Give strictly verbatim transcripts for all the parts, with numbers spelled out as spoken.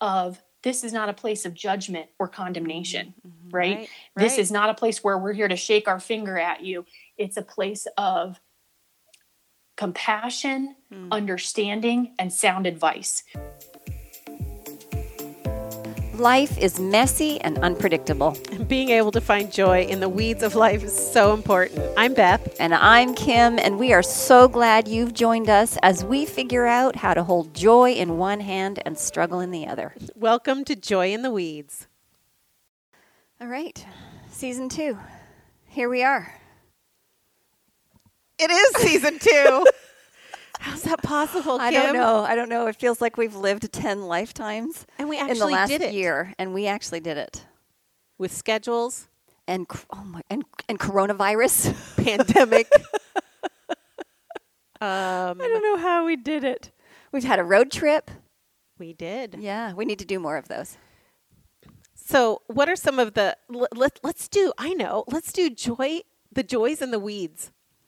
of this is not a place of judgment or condemnation, Mm-hmm. right? Right, This right. is not a place where we're here to shake our finger at you. It's a place of compassion, Mm. understanding, and sound advice. Life is messy and unpredictable. Being able to find joy in the weeds of life is so important. I'm Beth. And I'm Kim, and we are so glad you've joined us as we figure out how to hold joy in one hand and struggle in the other. Welcome to Joy in the Weeds. All right, season two. Here we are. It is season two. How's that possible, Kim? I don't know. I don't know. It feels like we've lived ten lifetimes And we in the actually last did it. year, and we actually did it. With schedules, And cr- oh my, and and coronavirus. pandemic. um, I don't know how we did it. We've had a road trip. we did. Yeah, we need to do more of those. So what are some of the, let, let's do, I know, let's do joy, the joys in the weeds.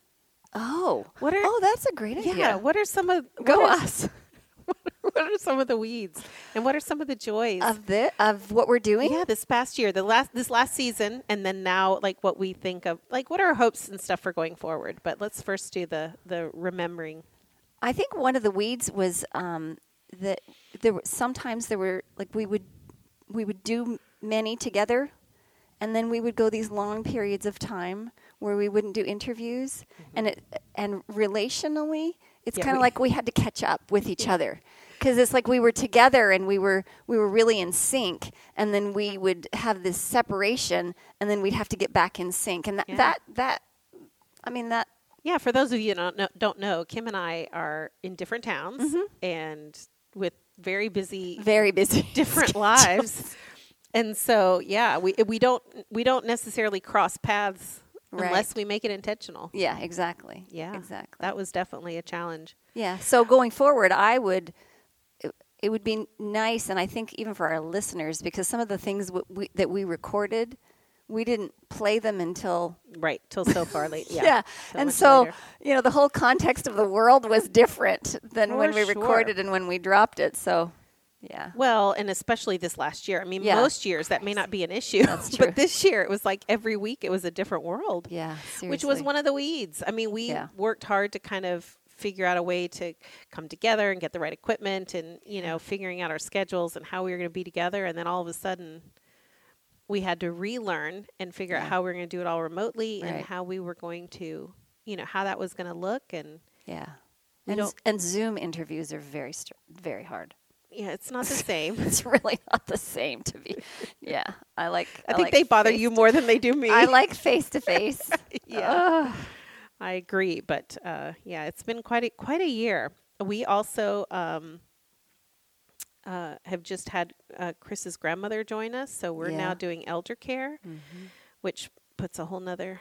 Oh, What are- oh, that's a great idea. Yeah. What are some of, Go what are- us. What are some of the weeds? And what are some of the joys? Of the of what we're doing. Yeah, this past year, the last this last season, and then now, like what we think of, like what are our hopes and stuff for going forward. But let's first do the the remembering. I think one of the weeds was um, that there were sometimes there were like we would we would do many together, and then we would go these long periods of time where we wouldn't do interviews, Mm-hmm. and it and relationally, it's Yeah, kind of we- like we had to catch up with each other. Because it's like we were together and we were we were really in sync, and then we would have this separation, and then we'd have to get back in sync, and that Yeah. that, that I mean that Yeah, for those of you who don't know, don't know, Kim and I are in different towns and with very busy, very busy different schedules. lives, and so yeah, we we don't we don't necessarily cross paths Right. unless we make it intentional. Yeah, exactly. Yeah, exactly. That was definitely a challenge. Yeah. So going forward, I would, it, it would be nice, and I think even for our listeners, because some of the things w- we, that we recorded, we didn't play them until Right, till so far late. Yeah, yeah, so and much so later. you know the whole context of the world was different than For when we sure. recorded and when we dropped it. So yeah, Well, and especially this last year. I mean, Yeah. most years that may not be an issue. That's true. But this year it was like every week it was a different world. yeah, seriously. Which was one of the weeds. I mean, we Yeah. worked hard to kind of figure out a way to come together and get the right equipment and, you know, figuring out our schedules and how we were going to be together. And then all of a sudden we had to relearn and figure out Yeah. how we were going to do it all remotely and Right. how we were going to, you know, how that was going to look. And yeah, We and, don't- z- and Zoom interviews are very str- very hard. yeah, it's not the same. It's really not the same to be. Yeah, I like. I think like they bother face you to- more than they do me. I like face to face. Yeah. I agree, but uh, yeah, it's been quite a, quite a year. We also um, uh, have just had uh, Chris's grandmother join us, so we're now Yeah. doing elder care, Mm-hmm. which puts a whole nother.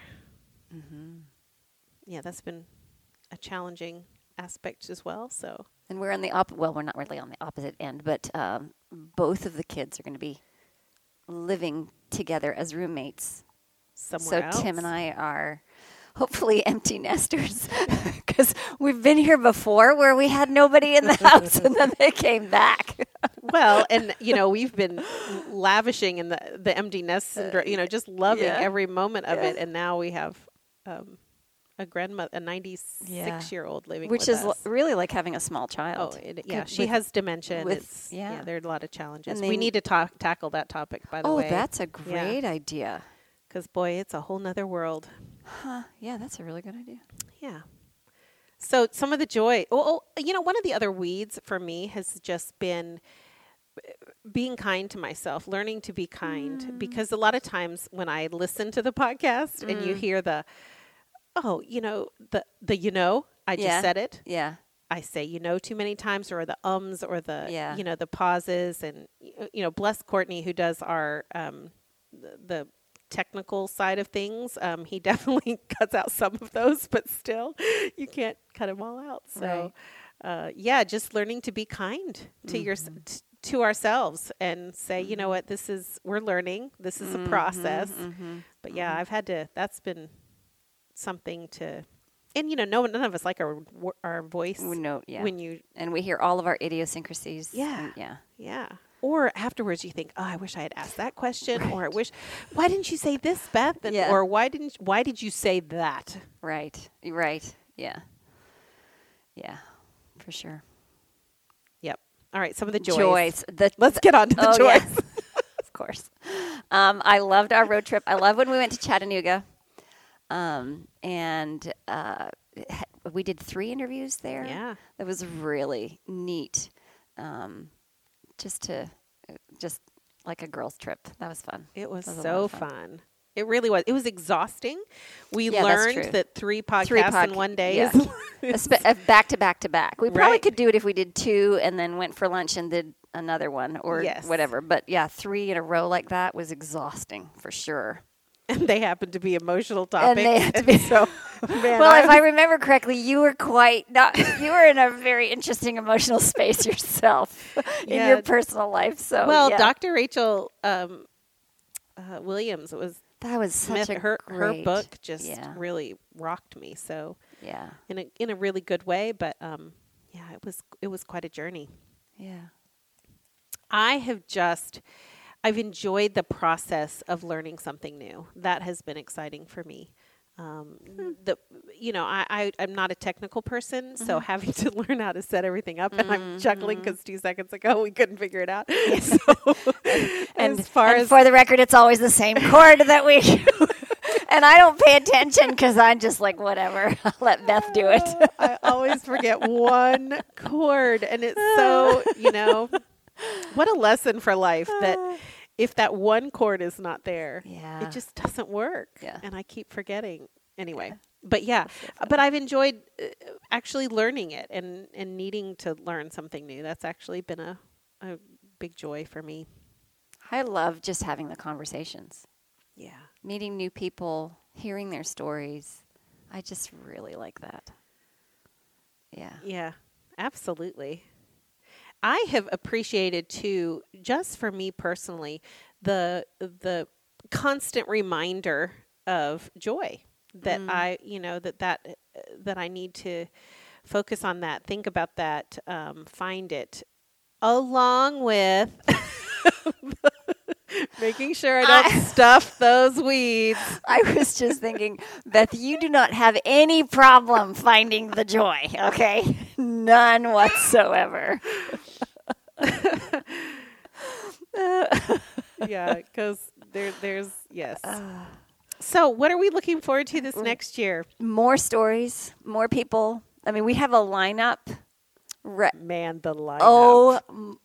Yeah, that's been a challenging aspect as well. So And we're on the op. Well, we're not really on the opposite end, but um, both of the kids are going to be living together as roommates. somewhere so else. Tim and I are hopefully empty nesters because we've been here before where we had nobody in the house and then they came back. Well, and you know, we've been lavishing in the the emptiness syndrome, you know, just loving yeah. every moment of Yeah. it. And now we have um, a grandmother, a ninety-six Yeah. year old living Which with is l- us. really like having a small Oh, child. it, yeah, Good- she with- has dementia. and with- it's, yeah. yeah. there are a lot of challenges. And We they- need to talk, tackle that topic, by the Oh, way. that's a great idea. Because, boy, it's a whole nother world. Huh. Yeah, that's a really good idea. Yeah. So some of the joy, oh, oh, you know, one of the other weeds for me has just been being kind to myself, learning to be kind. Mm. Because a lot of times when I listen to the podcast and you hear the, oh, you know, the, the you know, I just Yeah. said it. Yeah. I say you know too many times, or the ums, or the Yeah. you know the pauses, and y- you know bless Courtney who does our um, the, the technical side of things. Um, he definitely cuts out some of those, but still, you can't cut them all out. So, uh, yeah, just learning to be kind to your t- to ourselves and say, you know what, this is we're learning. This is a process. But yeah, I've had to. That's been something to. And, you know, no, none of us like our our voice We know, yeah. when you, and we hear all of our idiosyncrasies. Yeah. and- yeah. yeah. Or or afterwards you think, oh, I wish I had asked that question, right. or I wish, why didn't you say this, Beth? And, yeah. Or why didn't, why did you say that? Right. Right. Yeah. Yeah, for sure. Yep. All right. Some of the joys. Joys. The, Let's get on to the oh, joys. Yes. Of course. Um, I loved our road trip. I love when we went to Chattanooga. Um, and uh, we did three interviews there. Yeah. That was really neat. Um, just to, just like a girls' trip. That was fun. It was, was so fun. fun. It really was. It was exhausting. We Yeah, that's true. learned that three podcasts Three podca- in one day yeah. is Espe- uh, back to back to back. We probably Right. could do it if we did two and then went for lunch and did another one or Yes. whatever. But yeah, three in a row like that was exhausting for sure. and they happened to be emotional topics. And they had to be. so, man, Well, I if was- I remember correctly, you were quite not. You were in a very interesting emotional space yourself in Yeah. your personal life. So well, yeah. Doctor Rachel um, uh, Williams, it was that was such Smith. a Her great, her book just yeah. really rocked me. So Yeah, in a in a really good way, but um, yeah, it was it was quite a journey. yeah. I have just, I've enjoyed the process of learning something new. That has been exciting for me. Um, the, you know, I, I, I'm not a technical person, so having to learn how to set everything up, and I'm chuckling because two seconds ago we couldn't figure it out. So, And, as far and as for the record, it's always the same chord that we. And I don't pay attention because I'm just like, whatever. I'll let Beth do it. I always forget one chord, and it's so, you know, what a lesson for life that if that one chord is not there, Yeah. it just doesn't work. Yeah. And I keep forgetting. Anyway, but yeah, but I've enjoyed uh, actually learning it and, and needing to learn something new. That's actually been a, a big joy for me. I love just having the conversations, Yeah. meeting new people, hearing their stories. I just really like that. Yeah. Yeah, absolutely. I have appreciated too, just for me personally, the the constant reminder of joy that Mm. I, you know, that that uh, that I need to focus on that, think about that, um, find it, along with making sure I don't I- stuff those weeds. I was just thinking, Beth, you do not have any problem finding the joy, okay? None whatsoever. Yeah, because there, there's yes. So, what are we looking forward to this next year? More stories, more people. I mean, we have a lineup. Re- Man, the lineup. oh, m-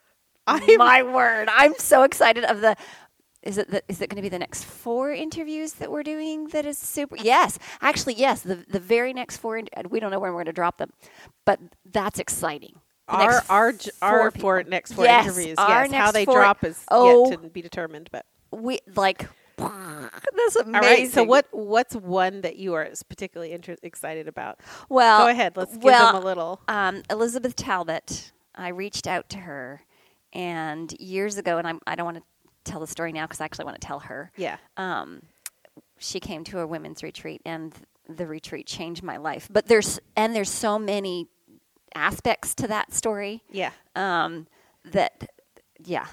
I'm- my word. I'm so excited of the... Is it the, is it going to be the next four interviews that we're doing that is super? Yes. Actually, yes. The the very next four, in, we don't know when we're going to drop them, but that's exciting. The our next our j- our people. four next four Yes, interviews. our Yes, how next they four- drop is Oh. yet to be determined. But We like that's amazing. all right. So, what what's one that you are particularly inter- excited about? Well, Go ahead. Let's give well, them a little. Um, Elizabeth Talbot. I reached out to her, and years ago, and I'm, I don't want to tell the story now because I actually want to tell her. Yeah. Um, she came to a women's retreat, and the retreat changed my life. But there's and there's so many aspects to that story. Yeah. Um, that yeah,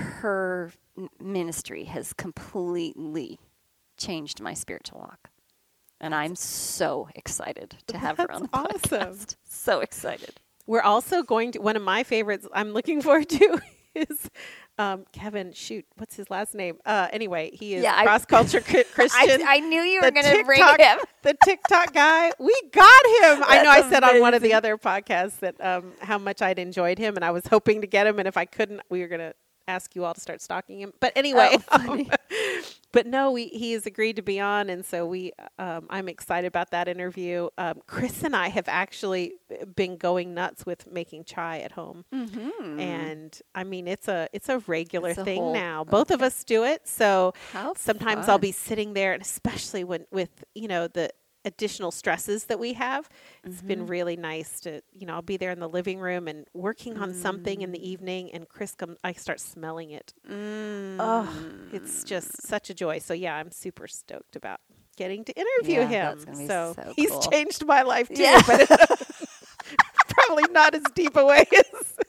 her n- ministry has completely changed my spiritual walk, and I'm so excited to have her on the That's awesome. podcast. So excited. We're also going to, one of my favorites I'm looking forward to is um, Kevin, shoot, what's his last name? Uh, anyway, he is Yeah, I- cross-culture cri- Christian. I, I knew you The were going to bring TikTok- him. The TikTok guy. We got him. I know I That's said on one of the amazing. other podcasts that um, how much I'd enjoyed him, and I was hoping to get him, and if I couldn't, we were going to ask you all to start stalking him. But anyway, Oh, funny. um, but no, we, he has agreed to be on, and so we. Um, I'm excited about that interview. Um, Chris and I have actually been going nuts with making chai at home, Mm-hmm. and I mean it's a it's a regular It's a thing whole- now. Both of us do it, so How sometimes I'll fun. be sitting there, and especially when with you know the additional stresses that we have, it's Mm-hmm. been really nice to you know I'll be there in the living room and working on something in Mm. the evening, and Chris comes, I start smelling it. Mm. Oh, it's just such a joy. So yeah, I'm super stoked about getting to interview Yeah, him. that's gonna be so, so he's cool. changed my life too, Yeah. but probably not as deep a way as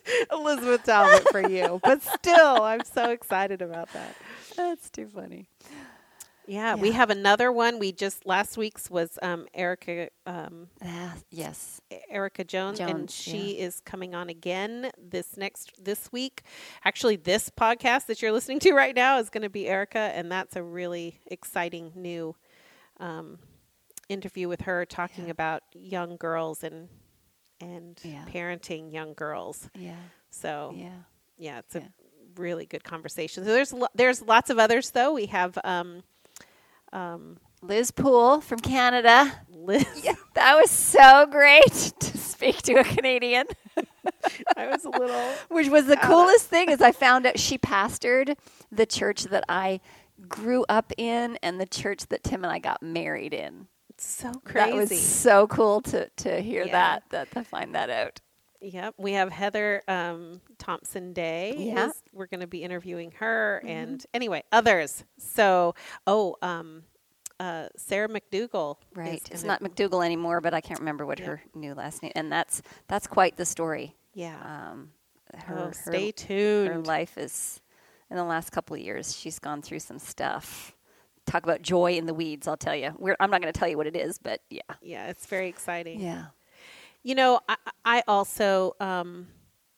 Elizabeth Talbot for you. But still, I'm so excited about that. That's too funny. Yeah, we Yeah. have another one. We just last week's was um, Erica um, Ah, yes. Erica Jones, and Jones, she is coming on again this next this week. Actually, this podcast that you're listening to right now is going to be Erica, and that's a really exciting new um, interview with her, talking Yeah. about young girls and and Yeah. parenting young girls. Yeah. So Yeah. yeah, it's Yeah. a really good conversation. So there's lo- there's lots of others though. We have um, um, Liz Poole from Canada. Liz. Yeah, that was so great to speak to a Canadian. I was a little. Which was the Out of- coolest thing is I found out she pastored the church that I grew up in and the church that Tim and I got married in. It's so crazy. That was so cool to, to hear Yeah. that, that to find that out. Yep, we have Heather um, Thompson Day. Yeah. is- we're going to be interviewing her, and anyway, others. So, oh, um, uh, Sarah McDougall. is Right. It's gonna- not McDougall anymore, but I can't remember what Yeah. her new last name. And that's that's quite the story. Yeah. Um, her, oh, her- stay her tuned. life is, in the last couple of years, she's gone through some stuff. Talk about joy in the weeds, I'll tell you. We're, I'm not going to tell you what it is, but yeah. Yeah, it's very exciting. Yeah. You know, I, I also, um,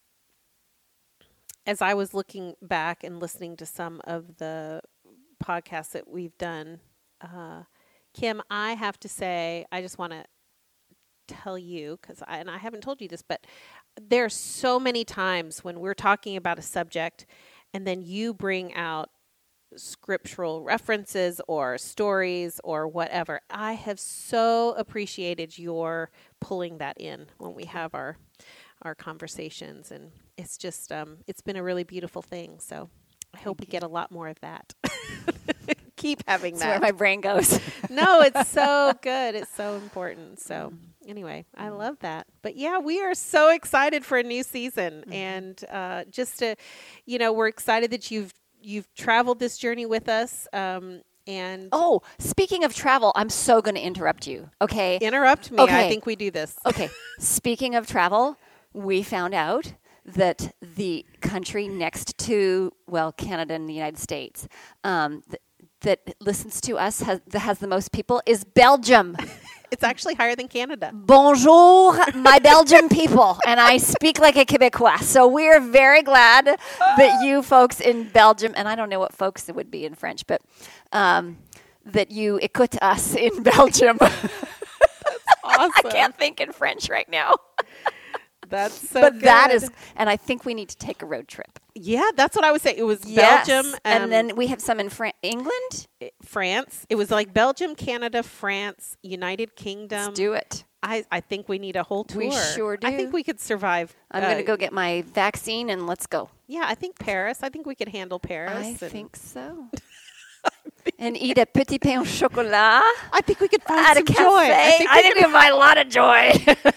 as I was looking back and listening to some of the podcasts that we've done, uh, Kim, I have to say, I just want to tell you, because I, and I haven't told you this, but there's so many times when we're talking about a subject and then you bring out scriptural references or stories or whatever. I have so appreciated your pulling that in when we have our our conversations, and it's just um it's been a really beautiful thing. So I hope we get a lot more of that. Keep having That's where that. my brain goes. No, it's so good. It's so important. So anyway, I love that. But yeah, we are so excited for a new season, Mm-hmm. and uh, just to, you know, we're excited that you've you've traveled this journey with us. Um, and Oh, speaking of travel, I'm so going to interrupt you. Okay. interrupt me. I Okay. think we do this. Okay. Speaking of travel, we found out that the country next to, well, Canada and the United States, um, th- that listens to us, has, that has the most people, is Belgium. It's actually higher than Canada. Bonjour, my Belgian people. And I speak like a Quebecois. So we're very glad that you folks in Belgium, and I don't know what folks it would be in French, but um, that you écoute us in Belgium. Awesome. I can't think in French right now. That's so but that good. is, and I think we need to take a road trip. Yeah, that's what I would say. It was Yes. Belgium, um, and then we have some in Fran- England. France. It was like Belgium, Canada, France, United Kingdom. Let's do it. I, I think we need a whole tour. We sure I do. think we could survive. I'm uh, going to go get my vaccine and let's go. Yeah, I think Paris. I think we could handle Paris. I and think so. And eat a petit pain au chocolat I think we could find at a some cafe. joy. I think, we we could, can find a lot of joy.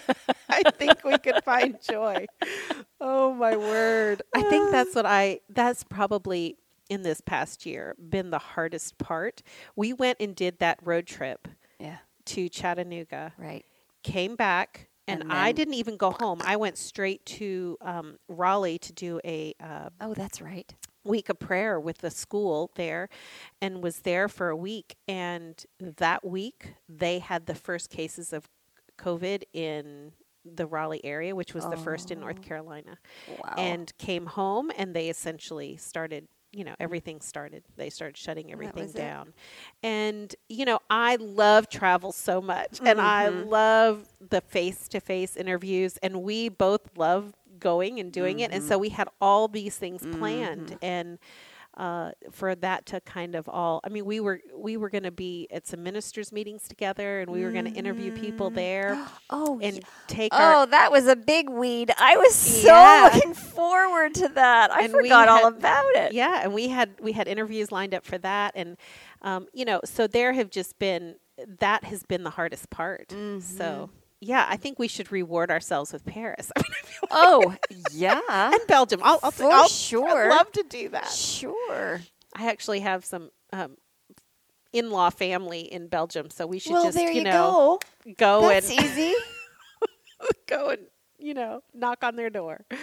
I think we could find joy. Oh my word! I think that's what I. That's probably in this past year been the hardest part. We went and did that road trip Yeah, to Chattanooga. right. Came back, and, And I then- didn't even go home. I went straight to um, Raleigh to do a uh, Oh, that's right. week of prayer with the school there, and was there for a week. And that week, they had the first cases of COVID in the Raleigh area, which was the first in North Carolina, Wow. and came home, and they essentially started. You know, everything started. They started shutting everything was it. down. And, you know, I love travel so much. And I Mm-hmm. love the face to face interviews. And we both love going and doing it. And so we had all these things planned. And uh, for that to kind of all, I mean, we were we were going to be at some ministers' meetings together, and we were going to interview people there Oh, and yeah. take our. Oh, that was a big weed. I was so Yeah. looking forward to that. I And we forgot all had- about it. Yeah, and we had we had interviews lined up for that, and um, you know, so there have just been that has been the hardest part. Mm-hmm. So yeah, I think we should reward ourselves with Paris. I mean, I feel Oh, yeah. and Belgium. I'll, I'll, For I'll sure. I'd love to do that. Sure. I actually have some um, in-law family in Belgium, so we should Well, just there you you know go. go That's and easy. go and you know knock on their door.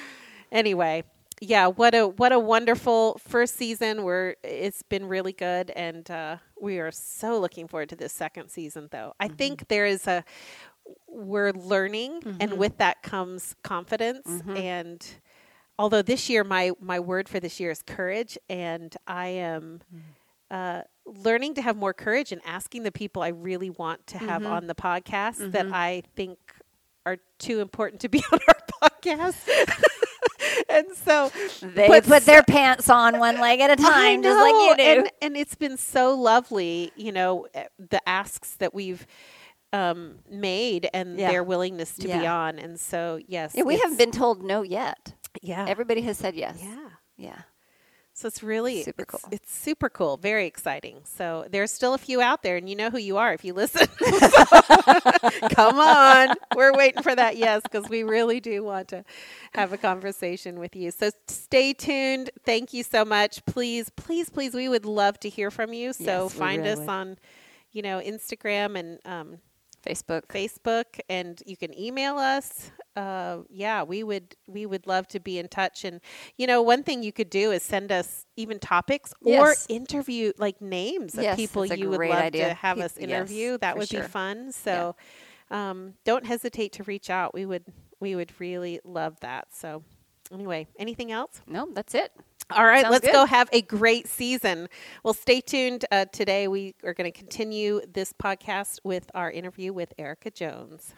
anyway, yeah, what a what a wonderful first season. We're it's been really good, and uh, we are so looking forward to this second season. Though I mm-hmm. think there is a we're learning, mm-hmm. and with that comes confidence. Mm-hmm. And although this year my my word for this year is courage, and I am. Mm-hmm. Uh, learning to have more courage and asking the people I really want to have mm-hmm. on the podcast mm-hmm. that I think are too important to be on our podcast. And so they put so, their pants on one leg at a time, just like you do. And, and it's been so lovely, you know, the asks that we've um, made and yeah. their willingness to yeah. be on. And so, yes. Yeah, we haven't been told no yet. Yeah. Everybody has said yes. Yeah. Yeah. So it's really super it's, cool. It's super cool, very exciting. So there's still a few out there, and you know who you are if you listen. Come on, we're waiting for that yes, because we really do want to have a conversation with you. So stay tuned. Thank you so much. Please, please, please, we would love to hear from you. So yes, find really us would. on, you know, Instagram and um, Facebook. Facebook, and you can email us. Uh, yeah, we would we would love to be in touch. And you know, one thing you could do is send us even topics yes. or interview like names yes, of people you would love idea. to have Pe- us interview. Yes, that would sure. be fun. So yeah. um, don't hesitate to reach out. We would we would really love that. So anyway, anything else? No, that's it. All right, Sounds let's good. go have a great season. Well, stay tuned. Uh, today we are going to continue this podcast with our interview with Erica Jones.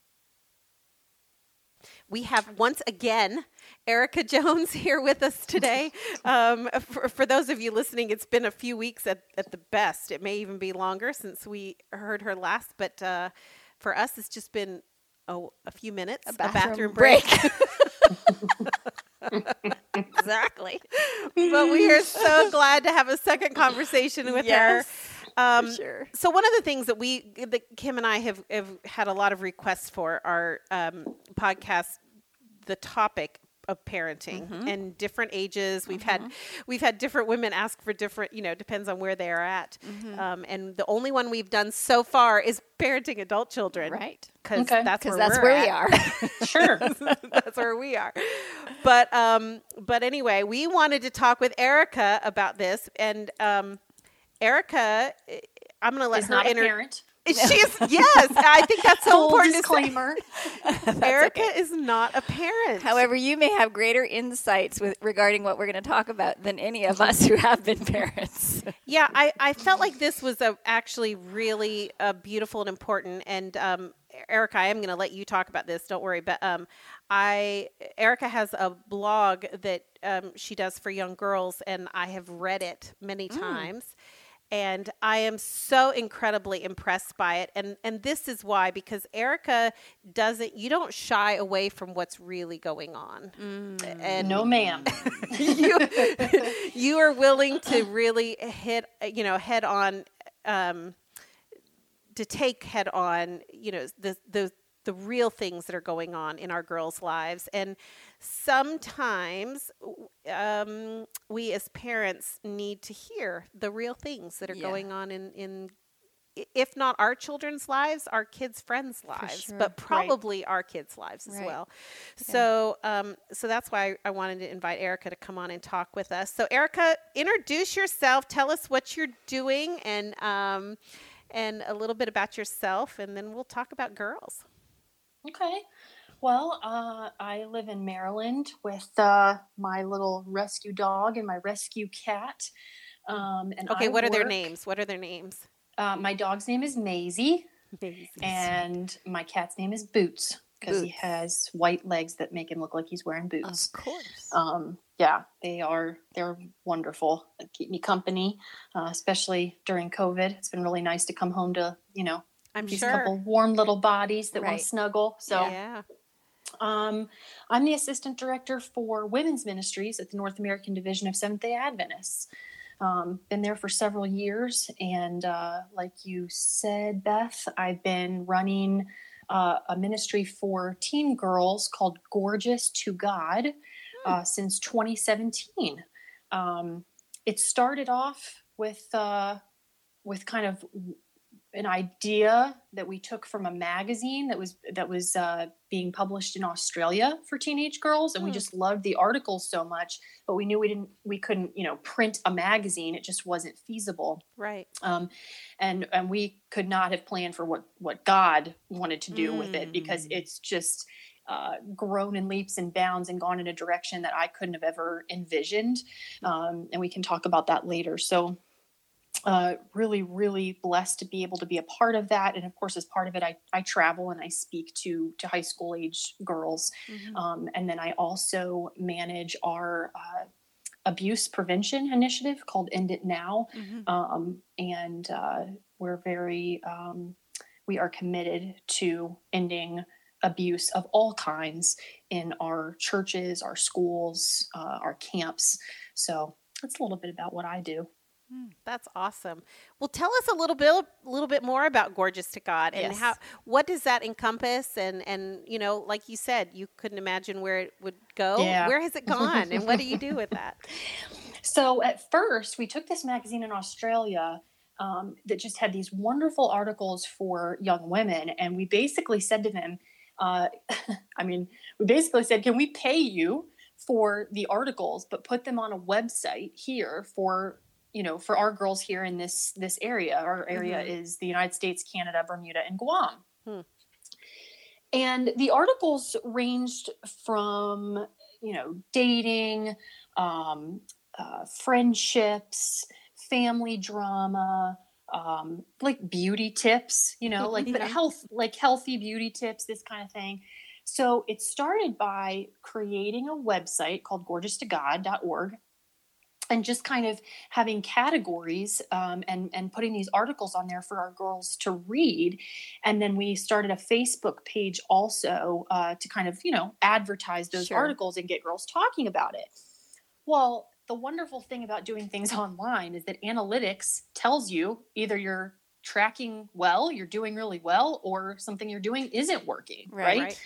We have once again Erica Jones here with us today. Um, for, for those of you listening, it's been a few weeks at, at the best. It may even be longer since we heard her last, but uh, for us, it's just been oh, a few minutes, a bathroom, a bathroom break. Exactly. But we are so glad to have a second conversation with yes, her. Um, for sure. So one of the things that we, that Kim and I have, have had a lot of requests for our um, podcast, the topic of parenting mm-hmm. and different ages. We've mm-hmm. had we've had different women ask for different, you know, depends on where they are at. Mm-hmm. Um, and the only one we've done so far is parenting adult children. Right. Because okay. that's where, that's we're where at. we are. Sure. That's where we are. But um, but anyway, we wanted to talk with Erica about this. And um, Erica, I'm going to let is her not inter- a parent. She's yes, I think that's so Full important disclaimer. to say. Erica okay. is not a parent. However, you may have greater insights with regarding what we're going to talk about than any of us who have been parents. Yeah, I, I felt like this was a, actually really uh, beautiful and important. And um, Erica, I am going to let you talk about this. Don't worry. But um, I Erica has a blog that um, she does for young girls, and I have read it many mm. times. And I am so incredibly impressed by it. And and this is why, because Erica doesn't, you don't shy away from what's really going on. Mm. And no, ma'am. you, you are willing to really hit, you know, head on, um, to take head on, you know, the, the, the real things that are going on in our girls' lives. And sometimes um, we as parents need to hear the real things that are yeah. going on in, in, if not our children's lives, our kids' friends' lives, sure. but probably right. our kids' lives as right. well. Yeah. So um, so that's why I wanted to invite Erica to come on and talk with us. So Erica, introduce yourself. Tell us what you're doing and um, and a little bit about yourself, and then we'll talk about girls. Okay. Well, uh, I live in Maryland with uh, my little rescue dog and my rescue cat. Um, and okay, I what are work, their names? What are their names? Uh, my dog's name is Maisie, Maisie. and my cat's name is Boots because he has white legs that make him look like he's wearing boots. Of course. Um, yeah, they are. They're wonderful. They keep me company, uh, especially during COVID. It's been really nice to come home to, you know, I'm these sure. couple warm little bodies that right. want to snuggle. So, yeah. um, I'm the assistant director for women's ministries at the North American Division of Seventh-day Adventists. Um, been there for several years, and uh, like you said, Beth, I've been running uh, a ministry for teen girls called Gorgeous to God uh, hmm. since twenty seventeen. Um, it started off with uh, with kind of an idea that we took from a magazine that was that was uh, being published in Australia for teenage girls, and mm. we just loved the articles so much. But we knew we didn't, we couldn't, you know, print a magazine. It just wasn't feasible, right? Um, and and we could not have planned for what what God wanted to do mm. with it, because it's just uh, grown in leaps and bounds and gone in a direction that I couldn't have ever envisioned. Um, and we can talk about that later. So. Uh, really, really blessed to be able to be a part of that. And of course, as part of it, I, I travel and I speak to, to high school age girls. Mm-hmm. Um, and then I also manage our uh, abuse prevention initiative called End It Now. Mm-hmm. Um, and uh, we're very, um, we are committed to ending abuse of all kinds in our churches, our schools, uh, our camps. So that's a little bit about what I do. That's awesome. Well, tell us a little bit, a little bit more about Gorgeous to God, and yes. how, what does that encompass? And, and, you know, like you said, you couldn't imagine where it would go. Yeah. Where has it gone? And what do you do with that? So at first we took this magazine in Australia um, that just had these wonderful articles for young women. And we basically said to them, uh, I mean, we basically said, can we pay you for the articles, but put them on a website here for you know, for our girls here in this, this area. Our area mm-hmm. is the United States, Canada, Bermuda, and Guam. Hmm. And the articles ranged from, you know, dating, um, uh, friendships, family drama, um, like beauty tips, you know, like, yeah. but health, like healthy beauty tips, this kind of thing. So it started by creating a website called gorgeous to god dot org. And just kind of having categories um, and, and putting these articles on there for our girls to read. And then we started a Facebook page also uh, to kind of, you know, advertise those sure. articles and get girls talking about it. Well, the wonderful thing about doing things online is that analytics tells you either you're tracking well, you're doing really well, or something you're doing isn't working, right? right? right.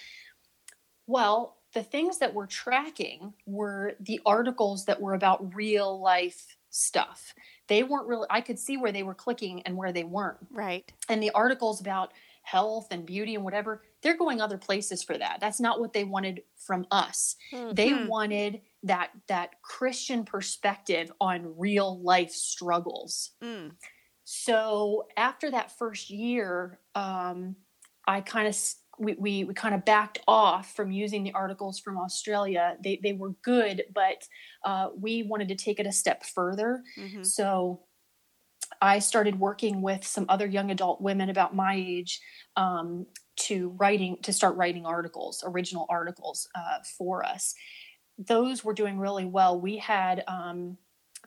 Well, the things that we're tracking were the articles that were about real life stuff. They weren't really, I could see where they were clicking and where they weren't. Right. And the articles about health and beauty and whatever, they're going other places for that. That's not what they wanted from us. Mm-hmm. They wanted that, that Christian perspective on real life struggles. Mm. So after that first year, um, I kind of We, we, we kind of backed off from using the articles from Australia. They they were good, but uh, we wanted to take it a step further. Mm-hmm. So I started working with some other young adult women about my age um, to writing to start writing articles, original articles uh, for us. Those were doing really well. We had um,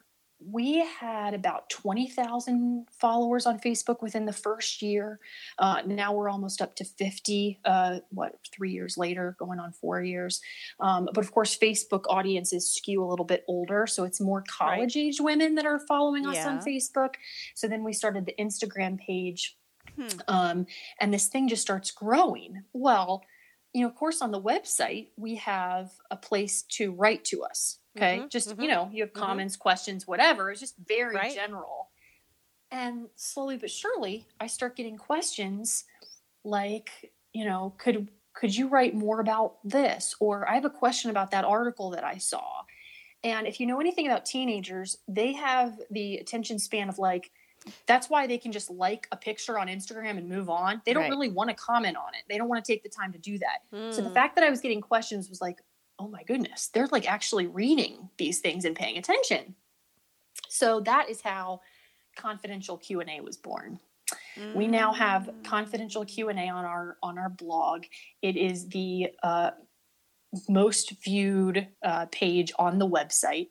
we had about twenty thousand followers on Facebook within the first year. Uh, now we're almost up to fifty, uh, what, three years later, going on four years. Um, but of course, Facebook audiences skew a little bit older. So it's more college age right. women that are following us yeah. on Facebook. So then we started the Instagram page hmm. um, and this thing just starts growing. Well, you know, of course, on the website, we have a place to write to us. Okay. Mm-hmm, just, mm-hmm, you know, you have comments, mm-hmm. questions, whatever. It's just very right. general. And slowly but surely I start getting questions like, you know, could, could you write more about this? Or I have a question about that article that I saw. And if you know anything about teenagers, they have the attention span of like, that's why they can just like a picture on Instagram and move on. They don't right. really want to comment on it. They don't want to take the time to do that. Mm. So the fact that I was getting questions was like, oh my goodness, they're like actually reading these things and paying attention. So that is how Confidential Q and A was born. Mm. We now have Confidential Q and A on our on our blog. It is the uh, most viewed uh, page on the website.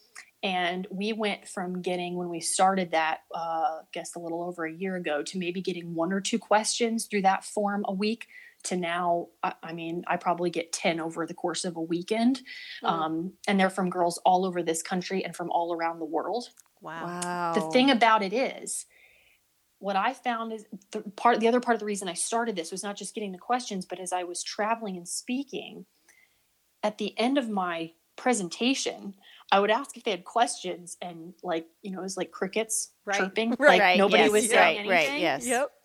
And we went from getting, when we started that, uh, I guess a little over a year ago, to maybe getting one or two questions through that form a week to now, I, I mean, I probably get ten over the course of a weekend. Mm. Um, and they're from girls all over this country and from all around the world. Wow. wow. The thing about it is, what I found is the part, the other part of the reason I started this was not just getting the questions, but as I was traveling and speaking, at the end of my presentation, I would ask if they had questions, and like, you know, it was like crickets right. chirping, right. like nobody yes. was saying right. anything. Right. Yes. Yep.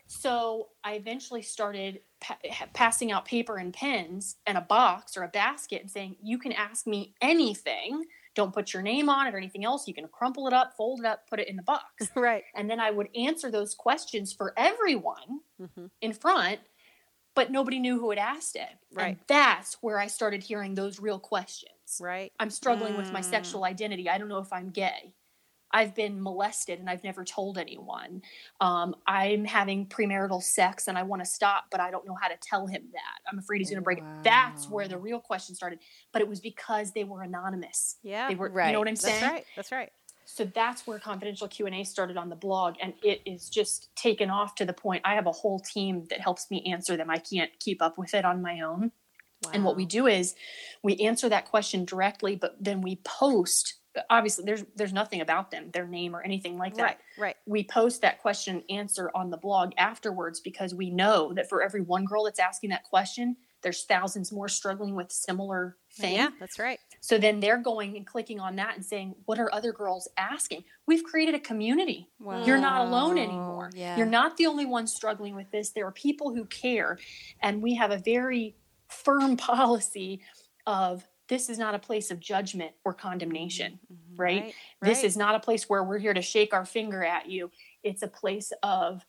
So I eventually started pa- passing out paper and pens and a box or a basket and saying, you can ask me anything. Don't put your name on it or anything else. You can crumple it up, fold it up, put it in the box. Right. And then I would answer those questions for everyone mm-hmm. in front, but nobody knew who had asked it. Right. And that's where I started hearing those real questions. Right. I'm struggling mm. with my sexual identity. I don't know if I'm gay. I've been molested and I've never told anyone. Um, I'm having premarital sex and I want to stop, but I don't know how to tell him that. I'm afraid he's going to break wow. it. That's where the real question started. But it was because they were anonymous. Yeah, they were. Right. You know what I'm saying? That's right. That's right. So that's where Confidential Q and A started on the blog, and it is just taken off to the point. I have a whole team that helps me answer them. I can't keep up with it on my own. Wow. And what we do is we answer that question directly, but then we post. Obviously, there's there's nothing about them, their name or anything like that. Right, right. We post that question and answer on the blog afterwards because we know that for every one girl that's asking that question, there's thousands more struggling with similar thing. Yeah, that's right. So then they're going and clicking on that and saying, what are other girls asking? We've created a community. Wow. You're not alone anymore. Yeah. You're not the only one struggling with this. There are people who care. And we have a very firm policy of this is not a place of judgment or condemnation, mm-hmm. right? right? This right. is not a place where we're here to shake our finger at you. It's a place of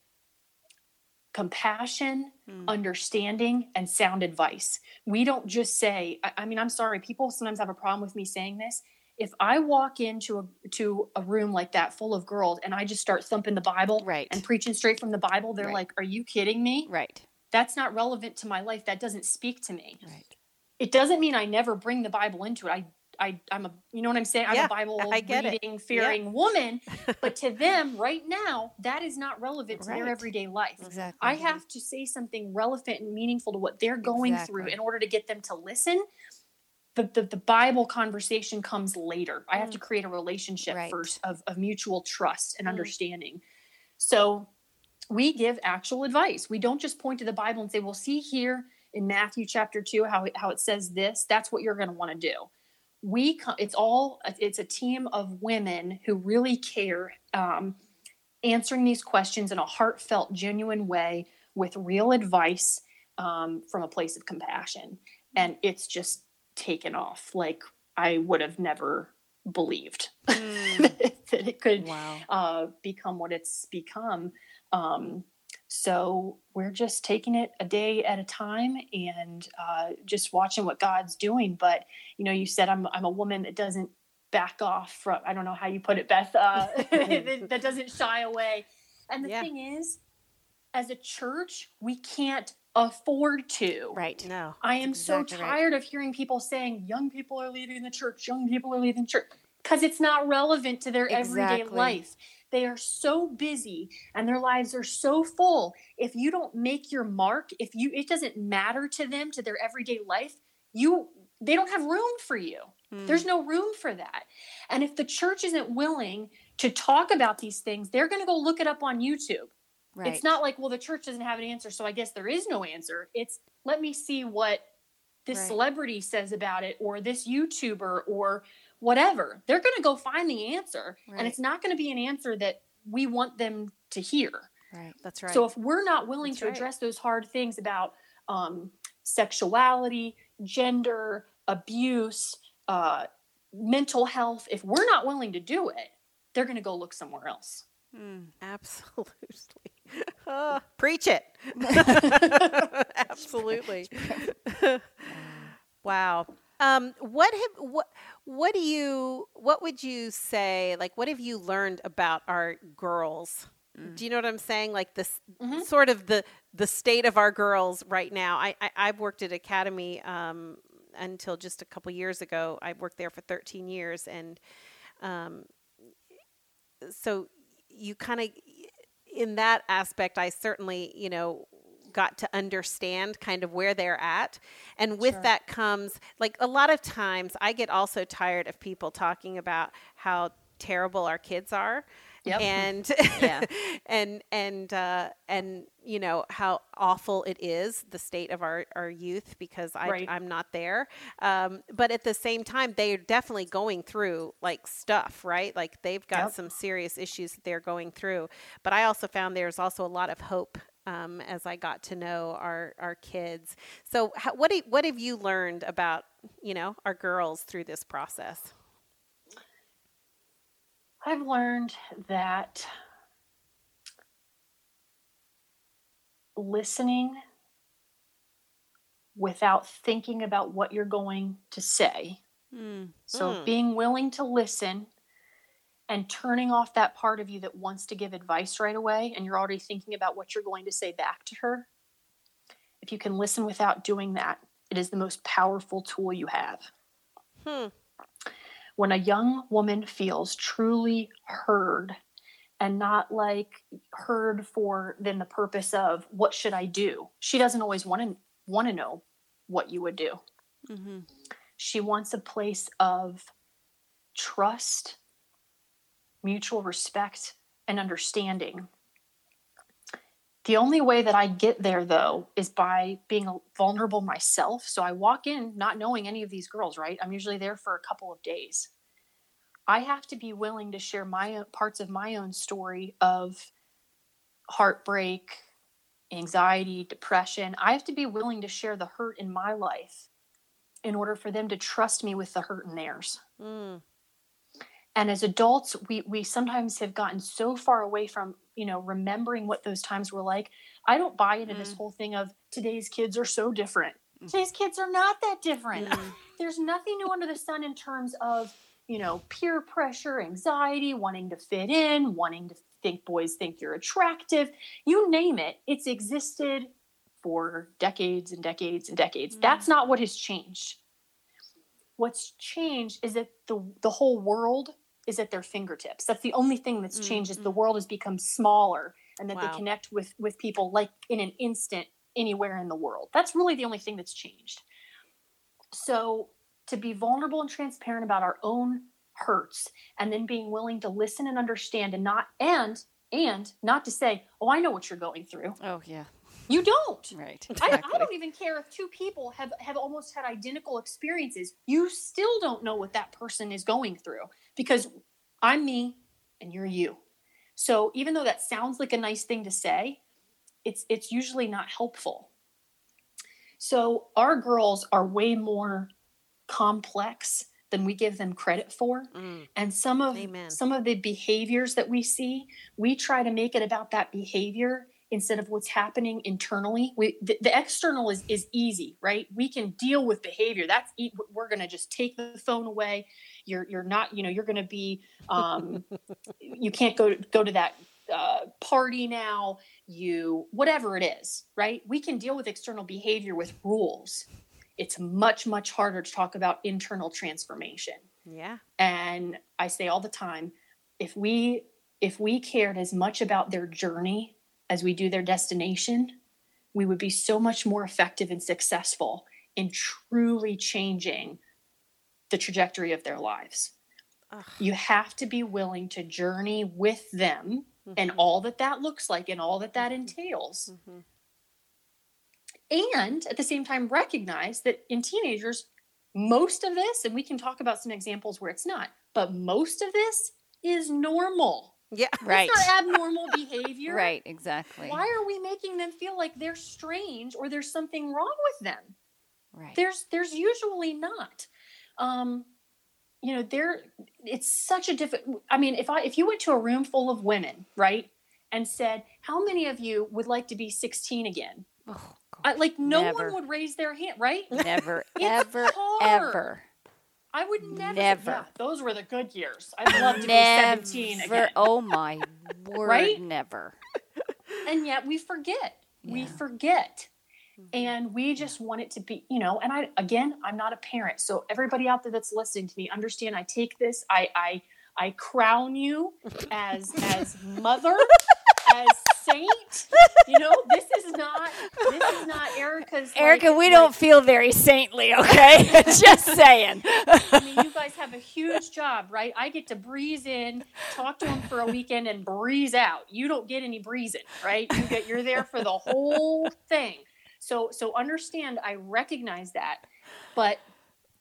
compassion, mm. understanding, and sound advice. We don't just say, I, I mean, I'm sorry, people sometimes have a problem with me saying this. If I walk into a to a room like that full of girls and I just start thumping the Bible right. and preaching straight from the Bible, they're right. like, are you kidding me? Right. That's not relevant to my life. That doesn't speak to me. Right. It doesn't mean I never bring the Bible into it. I, I, I'm a, you know what I'm saying? I'm yeah, a Bible I get reading, it. fearing yeah. woman, but to them right now, that is not relevant to right. their everyday life. Exactly. I have to say something relevant and meaningful to what they're going exactly. through in order to get them to listen. The, the, the Bible conversation comes later. I have mm. to create a relationship right. first of, of mutual trust and mm. understanding. So we give actual advice. We don't just point to the Bible and say, well, see here in Matthew chapter two, how it, how it says this, that's what you're going to want to do. We, it's all, it's a team of women who really care, um, answering these questions in a heartfelt, genuine way with real advice, um, from a place of compassion. And it's just taken off. Like I would have never believed mm. that it could wow. uh, become what it's become. Um, So we're just taking it a day at a time and uh, just watching what God's doing. But, you know, you said I'm I'm a woman that doesn't back off from, I don't know how you put it, Beth, uh, that, that doesn't shy away. And the yeah. thing is, as a church, we can't afford to. Right. No. I am exactly so tired right. of hearing people saying young people are leaving the church, young people are leaving church, because it's not relevant to their exactly. everyday life. They are so busy and their lives are so full. If you don't make your mark, if you, it doesn't matter to them, to their everyday life, you, they don't have room for you. Mm. There's no room for that. And if the church isn't willing to talk about these things, they're going to go look it up on YouTube. Right. It's not like, well, the church doesn't have an answer, so I guess there is no answer. It's, let me see what this right. celebrity says about it, or this YouTuber, or whatever. They're going to go find the answer, right. and it's not going to be an answer that we want them to hear. Right. That's right. So if we're not willing That's to right. address those hard things about um, sexuality, gender, abuse, uh, mental health, if we're not willing to do it, they're going to go look somewhere else. Mm, absolutely. Uh, preach it. Absolutely. Wow. Um, what have what what do you what would you say, like, what have you learned about our girls? Mm. Do you know what I'm saying? Like this mm-hmm. sort of the the state of our girls right now. I, I I've worked at Academy um, until just a couple years ago. I worked there for thirteen years, and um, so you kind of, in that aspect, I certainly, you know, got to understand kind of where they're at. And with sure. that comes, like, a lot of times I get also tired of people talking about how terrible our kids are. Yep. And, yeah. and, and, uh, and, you know, how awful it is, the state of our, our youth, because I, right. I'm not there. Um, but at the same time, they're definitely going through like stuff, right? Like they've got yep. some serious issues that they're going through. But I also found there's also a lot of hope um, as I got to know our, our kids. So how, what, do, what have you learned about, you know, our girls through this process? I've learned that listening without thinking about what you're going to say. Mm. So mm. being willing to listen and turning off that part of you that wants to give advice right away, and you're already thinking about what you're going to say back to her. If you can listen without doing that, it is the most powerful tool you have. Hmm. When a young woman feels truly heard, and not like heard for then the purpose of what should I do? She doesn't always want to want to know what you would do. Mm-hmm. She wants a place of trust, mutual respect, and understanding. The only way that I get there, though, is by being vulnerable myself. So I walk in not knowing any of these girls, right? I'm usually there for a couple of days. I have to be willing to share my own, parts of my own story of heartbreak, anxiety, depression. I have to be willing to share the hurt in my life in order for them to trust me with the hurt in theirs. Mm. And as adults, we we sometimes have gotten so far away from, you know, remembering what those times were like. I don't buy into mm. this whole thing of today's kids are so different. Today's kids are not that different. Mm. There's nothing new under the sun in terms of, you know, peer pressure, anxiety, wanting to fit in, wanting to think boys think you're attractive. You name it. It's existed for decades and decades and decades. Mm. That's not what has changed. What's changed is that the the whole world is at their fingertips. That's the only thing that's mm-hmm. changed is the world has become smaller and that wow. they connect with, with people like in an instant anywhere in the world. That's really the only thing that's changed. So to be vulnerable and transparent about our own hurts and then being willing to listen and understand and not, and, and not to say, oh, I know what you're going through. Oh yeah. You don't. Right. Exactly. I, I don't even care if two people have, have almost had identical experiences. You still don't know what that person is going through because I'm me and you're you. So even though that sounds like a nice thing to say, it's it's usually not helpful. So our girls are way more complex than we give them credit for. Mm. And some of Amen. some of the behaviors that we see, we try to make it about that behavior instead of what's happening internally. We, the, the external is, is easy, right? We can deal with behavior. That's, we're going to just take the phone away. You're, you're not, you know, you're going to be, um, you can't go, go to that uh, party now, you, whatever it is, right? We can deal with external behavior with rules. It's much, much harder to talk about internal transformation. Yeah. And I say all the time, if we, if we cared as much about their journey as we do their destination, we would be so much more effective and successful in truly changing the trajectory of their lives. Ugh. You have to be willing to journey with them mm-hmm. and all that that looks like and all that that entails. Mm-hmm. And at the same time, recognize that in teenagers, most of this, and we can talk about some examples where it's not, but most of this is normal. Yeah, right. It's not abnormal behavior. Right, exactly. Why are we making them feel like they're strange or there's something wrong with them? Right. There's there's usually not. Um, you know, there it's such a difficult. I mean, if I if you went to a room full of women, right, and said, "How many of you would like to be sixteen again?" Oh, I, like no never. one would raise their hand, right? Never, ever, hard. ever. I would never. Never. Yeah, those were the good years. I'd love to never. be seventeen again. Oh my word, right? Never. And yet we forget. Yeah. We forget. Mm-hmm. And we just want it to be, you know, and I, again, I'm not a parent. So everybody out there that's listening to me, understand I take this, I, I, I crown you as, as mother, as saint. You know, this is not, this is not Erica's. Erica, like, we like, don't feel very saintly, okay? Just saying. I mean, you guys have a huge job, right? I get to breeze in, talk to them for a weekend and breeze out. You don't get any breezing, right? You get, you're there for the whole thing. So, so understand, I recognize that, but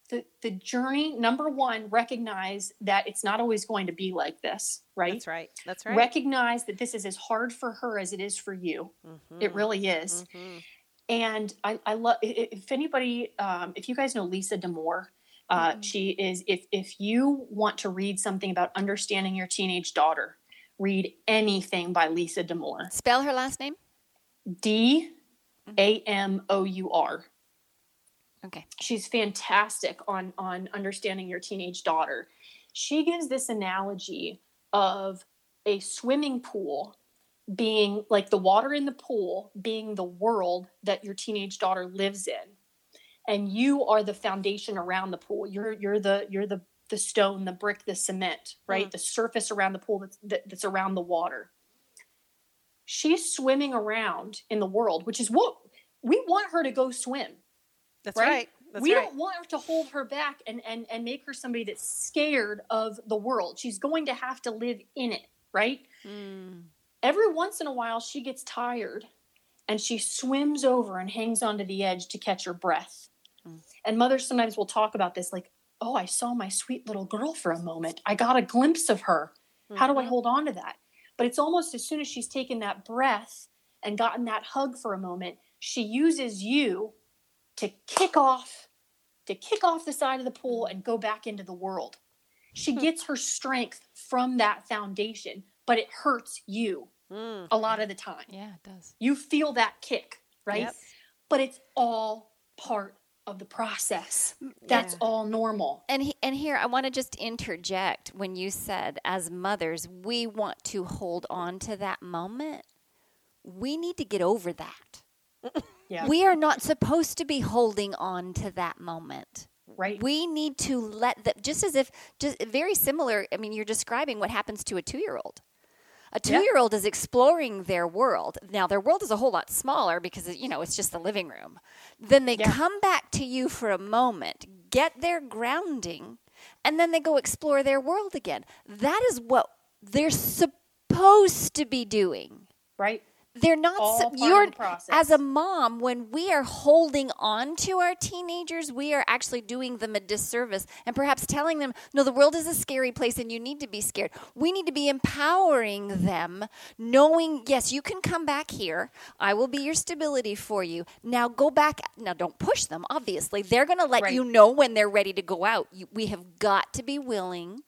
the, the journey, number one, recognize that it's not always going to be like this, right? That's right. That's right. Recognize that this is as hard for her as it is for you. Mm-hmm. It really is. Mm-hmm. And I, I love, if anybody, um, if you guys know Lisa D'Amour, uh, mm-hmm. she is, if, if you want to read something about understanding your teenage daughter, read anything by Lisa D'Amour. Spell her last name. D A M O U R. Okay. She's fantastic on, on understanding your teenage daughter. She gives this analogy of a swimming pool being like the water in the pool being the world that your teenage daughter lives in. And you are the foundation around the pool. You're, you're the, you're the, the stone, the brick, the cement, right? Mm. The surface around the pool that's, that, that's around the water. She's swimming around in the world, which is what we want her to go swim. That's right. right. That's we right. don't want to hold her back and, and, and make her somebody that's scared of the world. She's going to have to live in it, right? Mm. Every once in a while, she gets tired and she swims over and hangs onto the edge to catch her breath. Mm. And mothers sometimes will talk about this like, oh, I saw my sweet little girl for a moment. I got a glimpse of her. Mm-hmm. How do I hold on to that? But it's almost as soon as she's taken that breath and gotten that hug for a moment, she uses you to kick off, to kick off the side of the pool and go back into the world. She gets her strength from that foundation, but it hurts you mm. a lot of the time. Yeah, it does. You feel that kick, right? Yep. But it's all part of the process. That's yeah. all normal. And he, and here I want to just interject when you said as mothers, we want to hold on to that moment. We need to get over that. Yeah. We are not supposed to be holding on to that moment. Right. We need to let that, just as if, just very similar, I mean, you're describing what happens to a two-year-old. A two-year-old yeah. is exploring their world. Now, their world is a whole lot smaller because, you know, it's just the living room. Then they yeah. come back to you for a moment, get their grounding, and then they go explore their world again. That is what they're supposed to be doing. Right. They're not, all su- part you're, of the process. As a mom, when we are holding on to our teenagers, we are actually doing them a disservice and perhaps telling them, no, the world is a scary place and you need to be scared. We need to be empowering them, knowing, yes, you can come back here. I will be your stability for you. Now go back. Now don't push them, obviously. They're going to let right. you know when they're ready to go out. You, we have got to be willing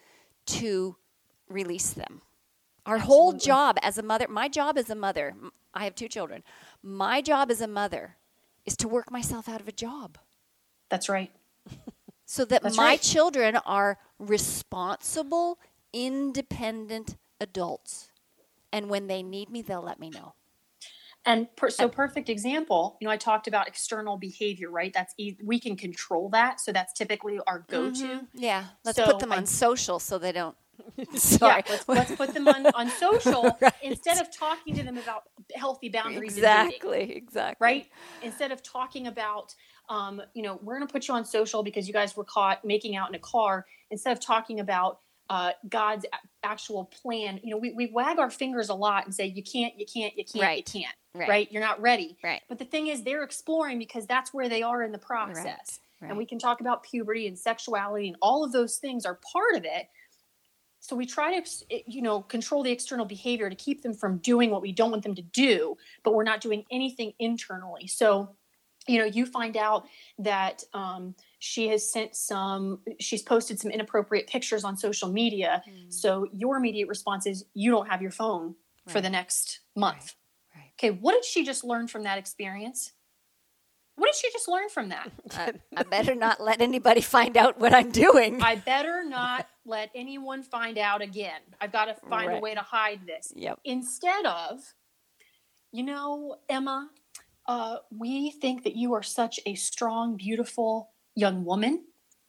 to release them. Our Absolutely. whole job as a mother, my job as a mother, I have two children. My job as a mother is to work myself out of a job. That's right. So that That's my right. children are responsible, independent adults. And when they need me, they'll let me know. And per, so perfect example, you know, I talked about external behavior, right? That's e- we can control that. So that's typically our go-to. Mm-hmm. Yeah. Let's so put them on I, social so they don't. Sorry. Yeah, let's, let's put them on, on social right. instead of talking to them about healthy boundaries. Exactly, and dating, exactly. Right? Instead of talking about, um, you know, we're going to put you on social because you guys were caught making out in a car. Instead of talking about uh, God's a- actual plan, you know, we, we wag our fingers a lot and say, you can't, you can't, you can't, right. you can't. Right. right? You're not ready. Right. But the thing is, they're exploring because that's where they are in the process. Right. Right. And we can talk about puberty and sexuality and all of those things are part of it. So we try to, you know, control the external behavior to keep them from doing what we don't want them to do, but we're not doing anything internally. So, you know, you find out that um, she has sent some, she's posted some inappropriate pictures on social media. Mm. So your immediate response is you don't have your phone right. for the next month. Right. Right. Okay. What did she just learn from that experience? What did she just learn from that? I, I better not let anybody find out what I'm doing. I better not let anyone find out again. I've got to find right. a way to hide this. Yep. Instead of, you know, Emma, uh, we think that you are such a strong, beautiful young woman.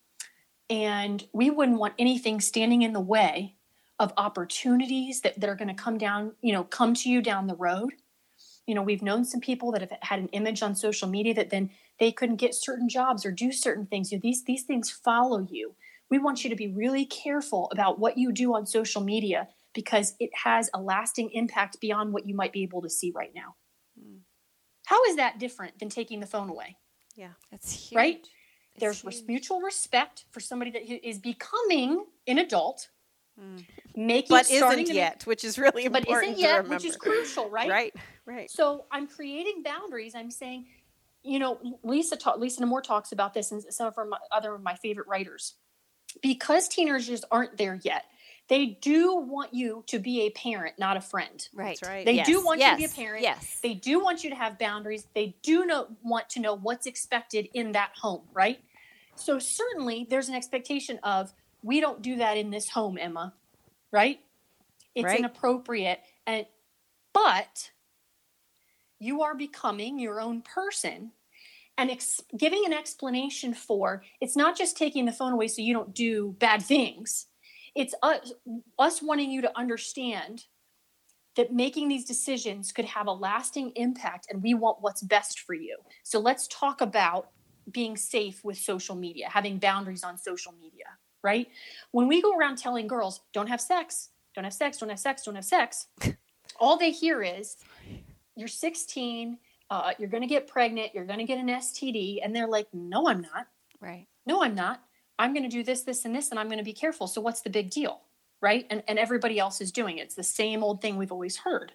And we wouldn't want anything standing in the way of opportunities that, that are going to come down, you know, come to you down the road. You know, we've known some people that have had an image on social media that then they couldn't get certain jobs or do certain things. You know, these, these things follow you. We want you to be really careful about what you do on social media because it has a lasting impact beyond what you might be able to see right now. Mm. How is that different than taking the phone away? Yeah, that's huge. Right? There's res- mutual respect for somebody that is becoming an adult, mm. making but isn't yet, which is really important but isn't to yet, remember. Which is crucial, right? Right, right. So I'm creating boundaries. I'm saying, you know, Lisa ta- Lisa Namor talks about this, and some of her my, other of my favorite writers, because teenagers aren't there yet. They do want you to be a parent, not a friend. Right. That's right. They yes. do want yes. you to be a parent. Yes. They do want you to have boundaries. They do know, want to know what's expected in that home, right? So certainly there's an expectation of, we don't do that in this home, Emma, right? It's right. inappropriate. And but you are becoming your own person. And ex- giving an explanation for, it's not just taking the phone away so you don't do bad things. It's us, us wanting you to understand that making these decisions could have a lasting impact, and we want what's best for you. So let's talk about being safe with social media, having boundaries on social media, right? When we go around telling girls, don't have sex, don't have sex, don't have sex, don't have sex, all they hear is, you're sixteen, Uh, you're going to get pregnant, you're going to get an S T D. And they're like, no, I'm not. Right. No, I'm not. I'm going to do this, this, and this, and I'm going to be careful. So what's the big deal? Right. And, and everybody else is doing it. It's the same old thing we've always heard.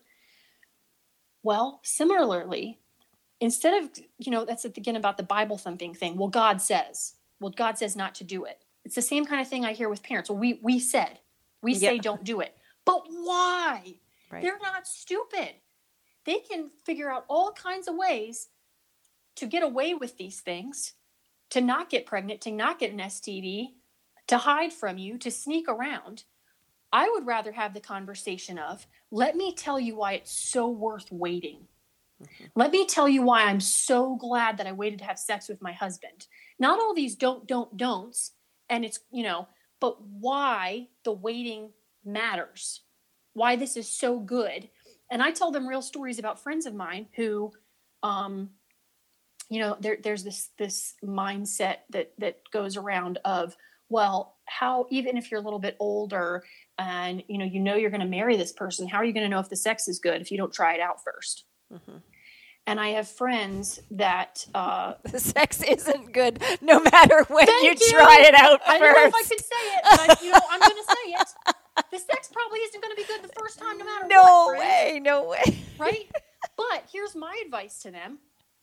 Well, similarly, instead of, you know, that's again about the Bible thumping thing. Well, God says, well, God says not to do it. It's the same kind of thing I hear with parents. Well, we, we said, we say, yep. don't do it. But why? Right. They're not stupid. They can figure out all kinds of ways to get away with these things, to not get pregnant, to not get an S T D, to hide from you, to sneak around. I would rather have the conversation of, let me tell you why it's so worth waiting. Mm-hmm. Let me tell you why I'm so glad that I waited to have sex with my husband. Not all these don't, don't, don'ts. And it's, you know, but why the waiting matters, why this is so good. And I tell them real stories about friends of mine who, um, you know, there, there's this this mindset that that goes around of, well, how, even if you're a little bit older and, you know, you know you're going to marry this person, how are you going to know if the sex is good if you don't try it out first? Mm-hmm. And I have friends that... Uh, the sex isn't good no matter when you, you try it out I first. don't know if I could say it, but, you know, I'm going to say it. The sex probably isn't going to be good the first time, no matter no what. No way, no way. Right? But here's my advice to them.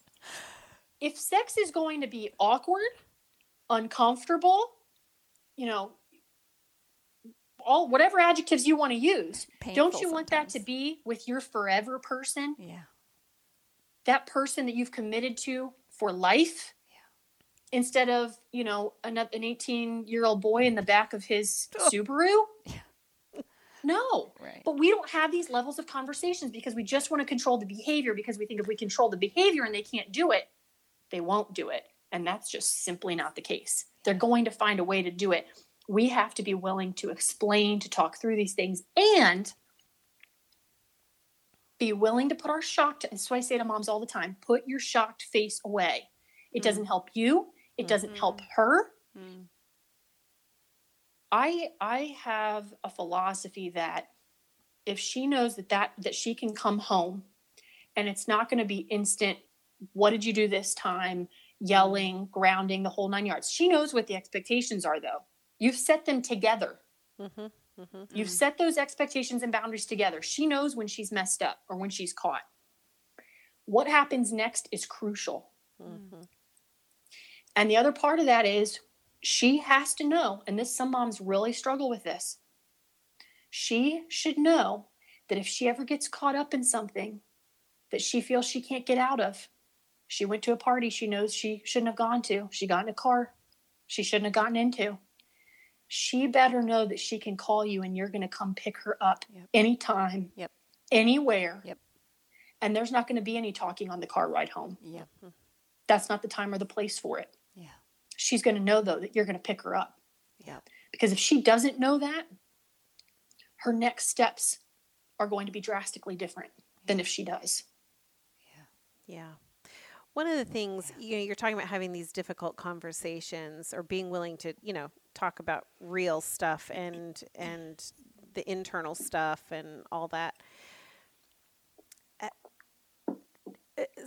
If sex is going to be awkward, uncomfortable, you know, all whatever adjectives you want to use, Painful don't you want sometimes. that to be with your forever person? Yeah. That person that you've committed to for life? Yeah. Instead of, you know, an, an eighteen-year-old boy in the back of his oh. Subaru? Yeah. No. Right. But we don't have these levels of conversations because we just want to control the behavior, because we think if we control the behavior and they can't do it, they won't do it. And that's just simply not the case. They're going to find a way to do it. We have to be willing to explain, to talk through these things, and be willing to put our shocked, that's what I say to moms all the time, put your shocked face away. It mm. doesn't help you. It mm-hmm. doesn't help her. Mm. I I have a philosophy that if she knows that, that that she can come home and it's not going to be instant, what did you do this time? Yelling, grounding, the whole nine yards. She knows what the expectations are, though. You've set them together. Mm-hmm, mm-hmm, You've mm-hmm. set those expectations and boundaries together. She knows when she's messed up or when she's caught. What happens next is crucial. Mm-hmm. And the other part of that is she has to know, and this some moms really struggle with this. She should know that if she ever gets caught up in something that she feels she can't get out of, she went to a party she knows she shouldn't have gone to. She got in a car she shouldn't have gotten into. She better know that she can call you and you're going to come pick her up yep. anytime, yep. anywhere. Yep. And there's not going to be any talking on the car ride home. Yep. That's not the time or the place for it. Yeah. She's going to know, though, that you're going to pick her up. Yep. Because if she doesn't know that, her next steps are going to be drastically different yeah. than if she does. Yeah. Yeah. One of the things, you know, you're talking about having these difficult conversations or being willing to, you know, talk about real stuff and and the internal stuff and all that. Uh,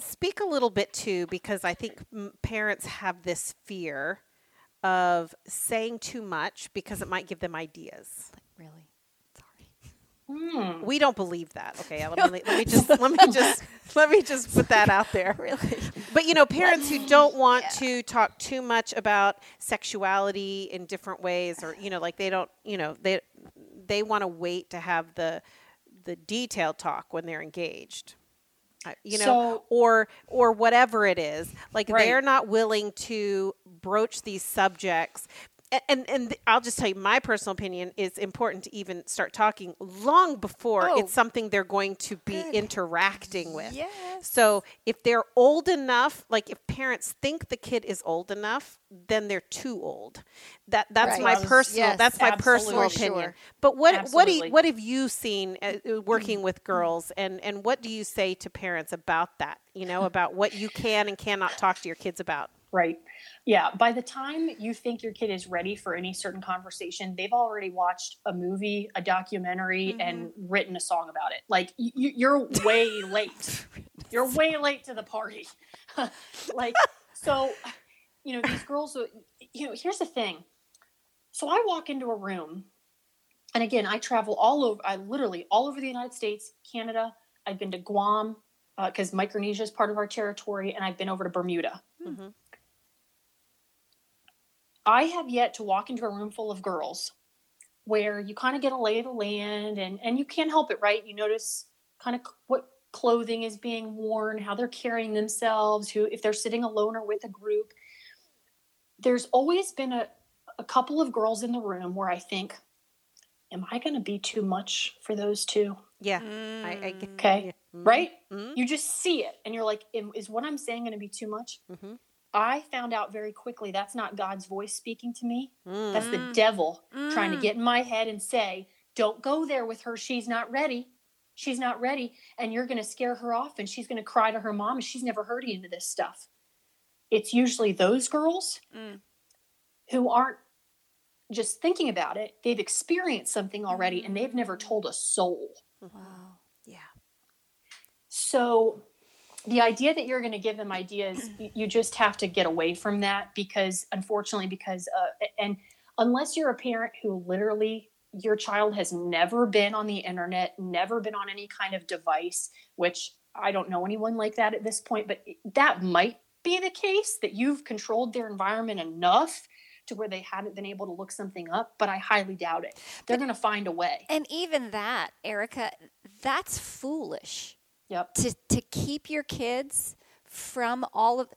speak a little bit too, because I think m- parents have this fear of saying too much because it might give them ideas. Really? Sorry. Hmm. We don't believe that. Okay, let me let me just let me just let me just put that out there. Really? But you know, parents who don't want yeah. to talk too much about sexuality in different ways, or you know, like they don't, you know, they they want to wait to have the the detailed talk when they're engaged. Uh, you know, So, or or whatever it is, like right. they're not willing to broach these subjects. And, and and I'll just tell you, my personal opinion is important to even start talking long before Oh, it's something they're going to be good. interacting with. Yes. So if they're old enough, like if parents think the kid is old enough, then they're too old. That that's Right. my Yes, personal yes, that's my personal absolutely. opinion. Sure. But what what do you, Absolutely. what have you seen uh, working with girls, and and what do you say to parents about that? You know, about what you can and cannot talk to your kids about. Right. Yeah. By the time you think your kid is ready for any certain conversation, they've already watched a movie, a documentary, Mm-hmm. and written a song about it. Like y- y- you're way late. You're way late to the party. Like, so, you know, these girls, you know, here's the thing. So I walk into a room, and again, I travel all over, I literally all over the United States, Canada. I've been to Guam because uh, Micronesia is part of our territory, and I've been over to Bermuda. Mm-hmm. I have yet to walk into a room full of girls where you kind of get a lay of the land, and, and you can't help it, right? You notice kind of what clothing is being worn, how they're carrying themselves, who, if they're sitting alone or with a group. There's always been a, a couple of girls in the room where I think, am I going to be too much for those two? Yeah. Mm. I, I get, okay. Yeah. Mm-hmm. Right? Mm-hmm. You just see it and you're like, is what I'm saying going to be too much? Mm-hmm. I found out very quickly that's not God's voice speaking to me. Mm. That's the devil Mm. trying to get in my head and say, don't go there with her. She's not ready. She's not ready. And you're going to scare her off, and she's going to cry to her mom, and she's never heard any of this stuff. It's usually those girls Mm. who aren't just thinking about it. They've experienced something already, mm. and they've never told a soul. Wow. Yeah. So the idea that you're going to give them ideas, you just have to get away from that, because unfortunately, because, uh, and unless you're a parent who literally, your child has never been on the internet, never been on any kind of device, which I don't know anyone like that at this point, but that might be the case, that you've controlled their environment enough to where they haven't been able to look something up, but I highly doubt it. They're going to find a way. And even that, Erica, that's foolish. Yep. To to keep your kids from all of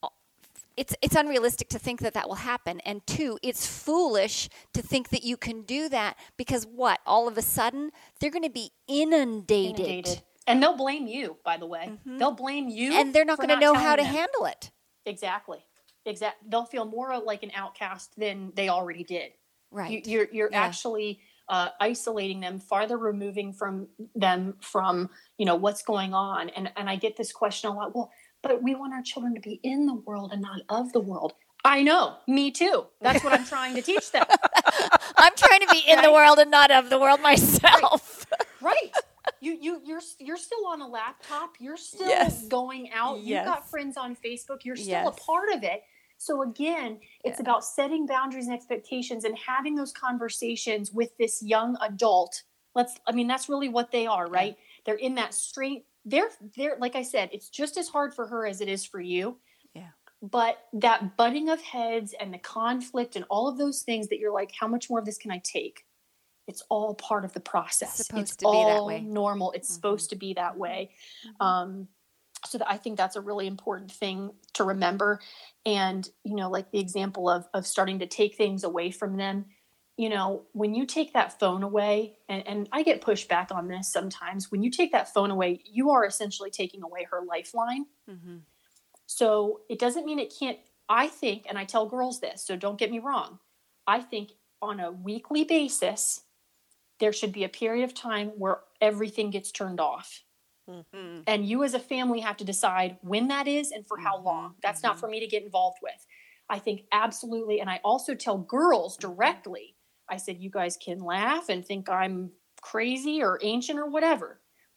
it's it's unrealistic to think that that will happen. And two, it's foolish to think that you can do that, because what? All of a sudden, they're going to be inundated. inundated. And they'll blame you, by the way. Mm-hmm. They'll blame you. And they're not going to know how to them. handle it. Exactly. Exactly. They'll feel more like an outcast than they already did. Right. You, you're you're yeah. actually uh, isolating them, farther removing from them from, you know, what's going on. And and I get this question a lot. Well, but we want our children to be in the world and not of the world. I know. Me too. That's what I'm trying to teach them. I'm trying to be in right? the world and not of the world myself. Right. right. You you you're you're still on a laptop. You're still yes. going out. Yes. You've got friends on Facebook. You're still yes. a part of it. So again, it's yeah. about setting boundaries and expectations and having those conversations with this young adult. Let's I mean that's really what they are, right? Yeah. They're in that straight they're they're like I said, it's just as hard for her as it is for you. Yeah. But that butting of heads and the conflict and all of those things that you're like, how much more of this can I take? It's all part of the process. It's supposed it's to all be that way. Normal. It's mm-hmm. supposed to be that way. Mm-hmm. Um, so that I think that's a really important thing to remember. And, you know, like the example of, of starting to take things away from them, you know, when you take that phone away, and, and I get pushed back on this sometimes, when you take that phone away, you are essentially taking away her lifeline. Mm-hmm. So it doesn't mean it can't, I think, and I tell girls this, so don't get me wrong. I think on a weekly basis, there should be a period of time where everything gets turned off. Mm-hmm. And you as a family have to decide when that is and for mm-hmm. how long. That's mm-hmm. not for me to get involved with. I think absolutely. And I also tell girls directly, I said, you guys can laugh and think I'm crazy or ancient or whatever.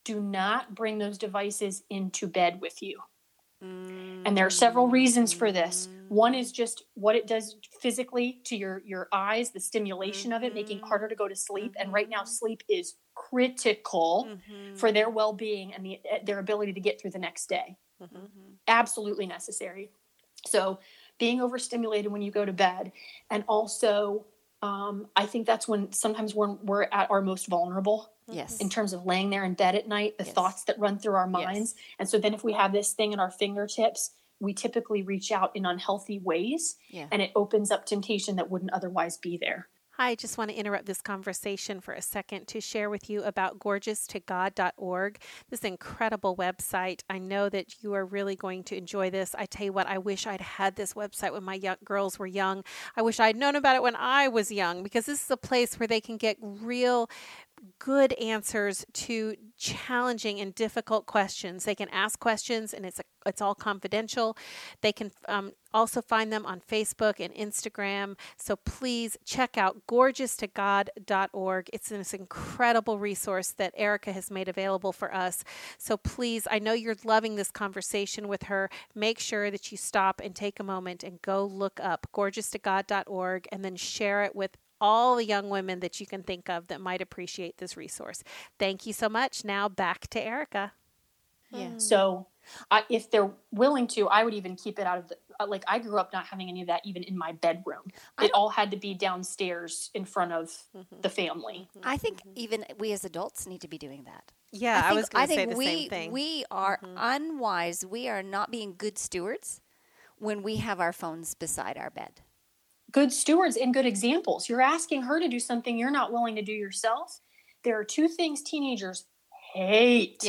do not bring those devices into bed with you. Mm-hmm. And there are several reasons for this. One is just what it does physically to your, your eyes, the stimulation mm-hmm. of it, making it harder to go to sleep. Mm-hmm. And right now, sleep is critical mm-hmm. for their well-being and the, their ability to get through the next day. Mm-hmm. Absolutely necessary. So being overstimulated when you go to bed, and also um, I think that's when sometimes when we're at our most vulnerable. Yes. In terms of laying there in bed at night, the yes. thoughts that run through our minds. Yes. And so then if we have this thing at our fingertips, we typically reach out in unhealthy ways yeah. and it opens up temptation that wouldn't otherwise be there. Hi, I just want to interrupt this conversation for a second to share with you about gorgeous to god dot org, this incredible website. I know that you are really going to enjoy this. I tell you what, I wish I'd had this website when my young girls were young. I wish I'd known about it when I was young, because this is a place where they can get real good answers to challenging and difficult questions. They can ask questions, and it's a, it's all confidential. They can um, also find them on Facebook and Instagram. So please check out gorgeous to god dot org. It's this incredible resource that Erica has made available for us. So please, I know you're loving this conversation with her. Make sure that you stop and take a moment and go look up gorgeous to god dot org and then share it with all the young women that you can think of that might appreciate this resource. Thank you so much. Now back to Erica. Yeah. So uh, if they're willing to, I would even keep it out of the, uh, like I grew up not having any of that even in my bedroom. It all had to be downstairs in front of mm-hmm. the family. I think even we as adults need to be doing that. Yeah, I, think, I was going to say the we, same thing. We are mm-hmm. unwise. We are not being good stewards when we have our phones beside our bed. Good stewards and good examples. You're asking her to do something you're not willing to do yourself. There are two things teenagers hate.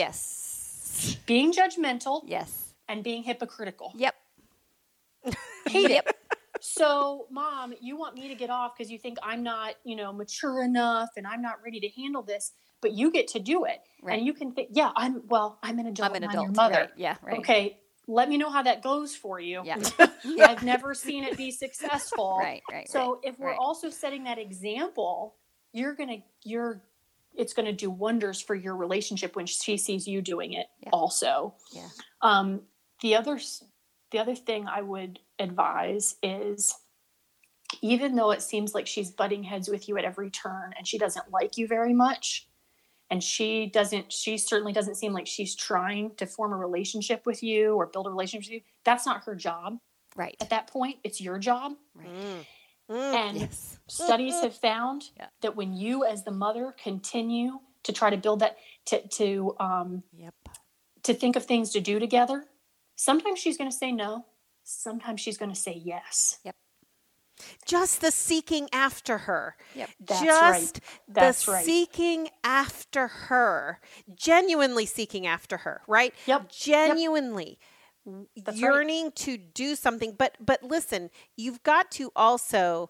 Yes. Being judgmental. Yes. And being hypocritical. Yep. Hate yep. it. So, Mom, you want me to get off because you think I'm not, you know, mature enough and I'm not ready to handle this, but you get to do it. Right. And you can think, yeah, I'm, well, I'm an adult. I'm an I'm adult. your mother. Right. Yeah, right. Okay. Let me know how that goes for you. Yeah. I've never seen it be successful. Right, right. So right, if we're right. also setting that example, you're gonna, you're, it's gonna do wonders for your relationship when she sees you doing it. Yeah. Also, yeah. Um, the other, the other thing I would advise is, even though it seems like she's butting heads with you at every turn, and she doesn't like you very much. And she doesn't, she certainly doesn't seem like she's trying to form a relationship with you or build a relationship with you. That's not her job. Right. At that point, it's your job. Right. Mm. Mm. And yes. studies have found yeah. that when you as the mother continue to try to build that, to, to, um, yep. to think of things to do together, sometimes she's going to say no. Sometimes she's going to say yes. Yep. Just the seeking after her. Yep. That's Just right. That's the right. seeking after her. Genuinely seeking after her, right? Yep. Genuinely yep. yearning right. to do something. But but listen, you've got to also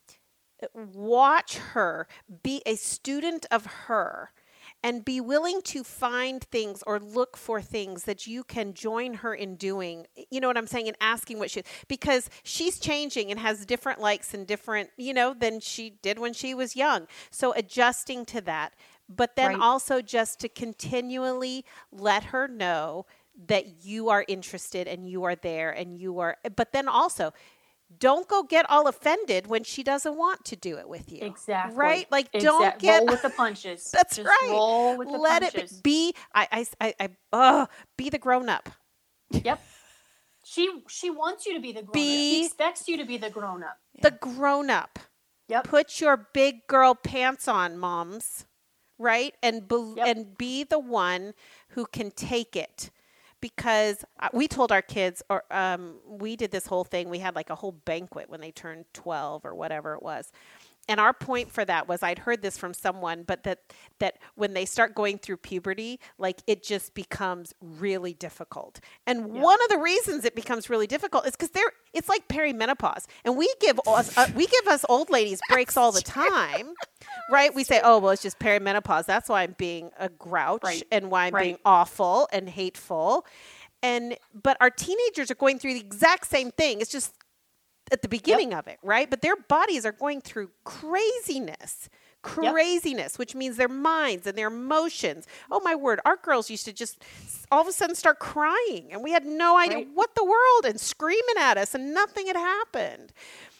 watch her, be a student of her, and be willing to find things or look for things that you can join her in doing. You know what I'm saying? And asking what she, because she's changing and has different likes and different, you know, than she did when she was young. So adjusting to that, but then right. also just to continually let her know that you are interested and you are there and you are, but then also don't go get all offended when she doesn't want to do it with you. Exactly. Right? Like, exactly. don't get... Roll with the punches. That's Just right. roll with the Let punches. it be... I, I, I, I uh, be the grown-up. Yep. She she wants you to be the grown-up. Be she expects you to be the grown-up. The grown-up. Yep. Put your big girl pants on, moms. Right? And be, yep. and be the one who can take it. Because we told our kids, or um, we did this whole thing. We had like a whole banquet when they turned twelve or whatever it was. And our point for that was, I'd heard this from someone, but that that when they start going through puberty, like it just becomes really difficult. And yeah. one of the reasons it becomes really difficult is because they're it's like perimenopause, and we give us uh, we give us old ladies breaks all the time, right? We say, oh well, it's just perimenopause. That's why I'm being a grouch right. and why I'm right. being awful and hateful. And but our teenagers are going through the exact same thing. It's just at the beginning yep. of it, right? But their bodies are going through craziness, Craziness, yep. Which means their minds and their emotions. Oh, my word. Our girls used to just all of a sudden start crying, and we had no idea right. what the world, and screaming at us, and nothing had happened.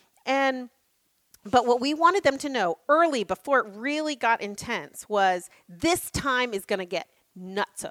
And but what we wanted them to know early, before it really got intense, was this time is going to get nutso.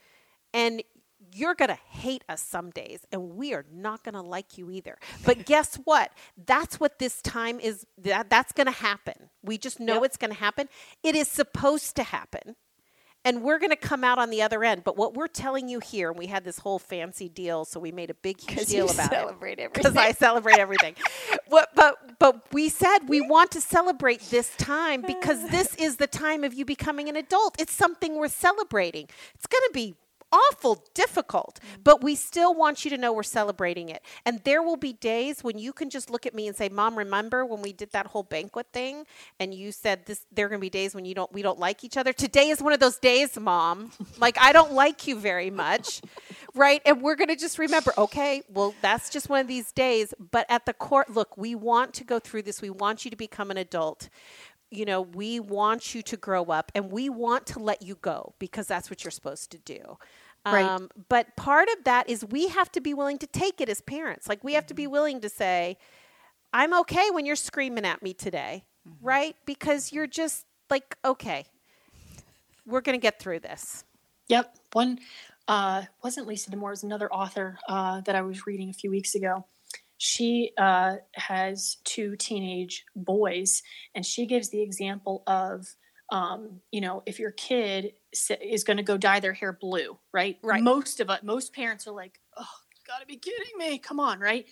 And you're going to hate us some days, and we are not going to like you either. But guess what? That's what this time is. That, that's going to happen. We just know yep. it's going to happen. It is supposed to happen. And we're going to come out on the other end. But what we're telling you here, and we had this whole fancy deal, so we made a big huge deal about celebrate it. Because I celebrate everything. What, but but we said we want to celebrate this time because this is the time of you becoming an adult. It's something we're celebrating. It's going to be awful difficult, but we still want you to know we're celebrating it. And there will be days when you can just look at me and say, Mom, remember when we did that whole banquet thing and you said this, there are going to be days when you don't, we don't like each other. Today is one of those days, Mom. Like, I don't like you very much. Right. And we're going to just remember, okay, well, that's just one of these days. But at the core, look, we want to go through this. We want you to become an adult. You know, we want you to grow up, and we want to let you go because that's what you're supposed to do. Right. Um, but part of that is we have to be willing to take it as parents. Like, we have to be willing to say, I'm okay when you're screaming at me today, mm-hmm. right? Because you're just like, okay, we're going to get through this. Yep. One uh, wasn't Lisa D'Amour, it was another author uh, that I was reading a few weeks ago. She uh, has two teenage boys, and she gives the example of, um, you know, if your kid is going to go dye their hair blue, right? Right. Most of us, most parents are like, oh, you got to be kidding me. Come on, right?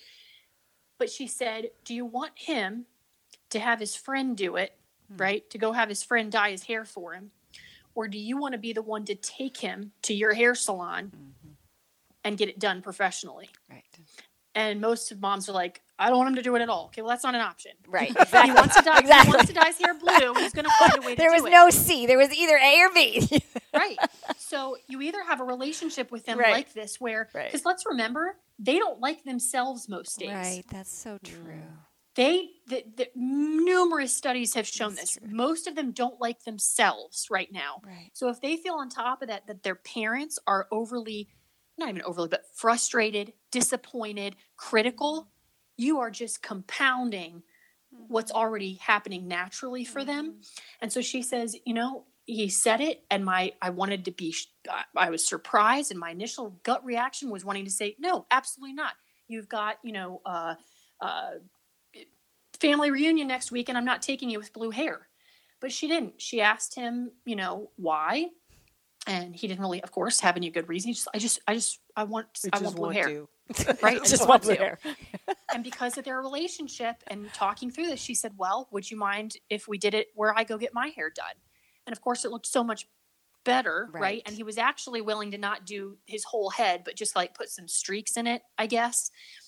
But she said, do you want him to have his friend do it, hmm. right? To go have his friend dye his hair for him? Or do you want to be the one to take him to your hair salon mm-hmm. and get it done professionally? Right. And most of moms are like, I don't want him to do it at all. Okay, well, that's not an option. Right. Exactly. He wants to dye, exactly. he wants to dye his hair blue. He's going to find a way to there do it. There was no C. There was either A or B. Right. So you either have a relationship with them right. like this where, because right. let's remember, they don't like themselves most days. Right. That's so true. They, the, the, numerous studies have shown that's this. True. Most of them don't like themselves right now. Right. So if they feel on top of that, that their parents are overly, not even overly, but frustrated, disappointed, critical, you are just compounding mm-hmm. what's already happening naturally for mm-hmm. them. And so she says, you know, he said it, and my, I wanted to be, I was surprised, and my initial gut reaction was wanting to say, no, absolutely not. You've got, you know, uh, uh, family reunion next week, and I'm not taking you with blue hair. But she didn't. She asked him, you know, why? And he didn't really, of course, have any good reason. He just, I just, I just, I want, I, I want blue want hair. To. Right? I just want blue hair. And because of their relationship and talking through this, she said, well, would you mind if we did it where I go get my hair done? And of course, it looked so much better, right? right? And he was actually willing to not do his whole head, but just like put some streaks in it, I guess.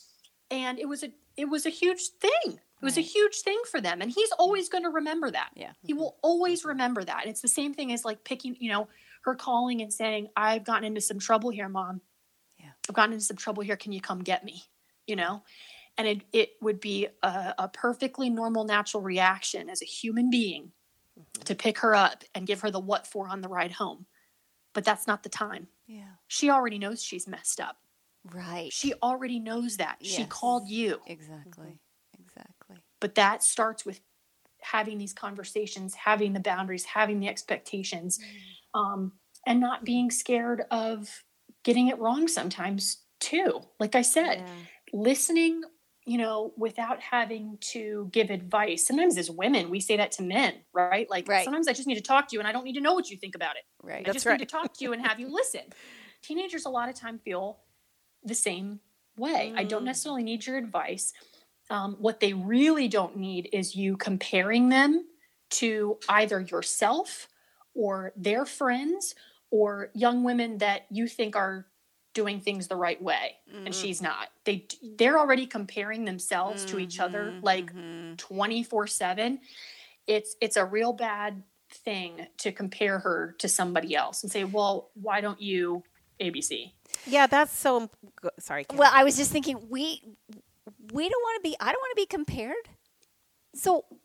And it was a, it was a huge thing. It was right. a huge thing for them. And he's always going to remember that. Yeah. He will always remember that. And it's the same thing as like picking, you know, her calling and saying, I've gotten into some trouble here, Mom. Yeah. I've gotten into some trouble here. Can you come get me? You know? And it, it would be a, a perfectly normal, natural reaction as a human being mm-hmm. to pick her up and give her the what for on the ride home. But that's not the time. Yeah. She already knows she's messed up. Right. She already knows that. Yes. She called you. Exactly. Mm-hmm. Exactly. But that starts with having these conversations, having the boundaries, having the expectations, mm. um, and not being scared of getting it wrong sometimes too. Like I said, yeah. listening, you know, without having to give advice. Sometimes as women, we say that to men, right? Like right. sometimes I just need to talk to you and I don't need to know what you think about it. Right. I That's just right. need to talk to you and have you listen. Teenagers a lot of time feel the same way. Mm. I don't necessarily need your advice. Um, what they really don't need is you comparing them to either yourself or their friends or young women that you think are doing things the right way. Mm-hmm. And she's not. They, they're already comparing themselves mm-hmm. to each other like mm-hmm. twenty-four seven. It's, it's a real bad thing to compare her to somebody else and say, well, why don't you A B C? Yeah, that's so, sorry. Kim. Well, I was just thinking, we... We don't want to be, I don't want to be compared. So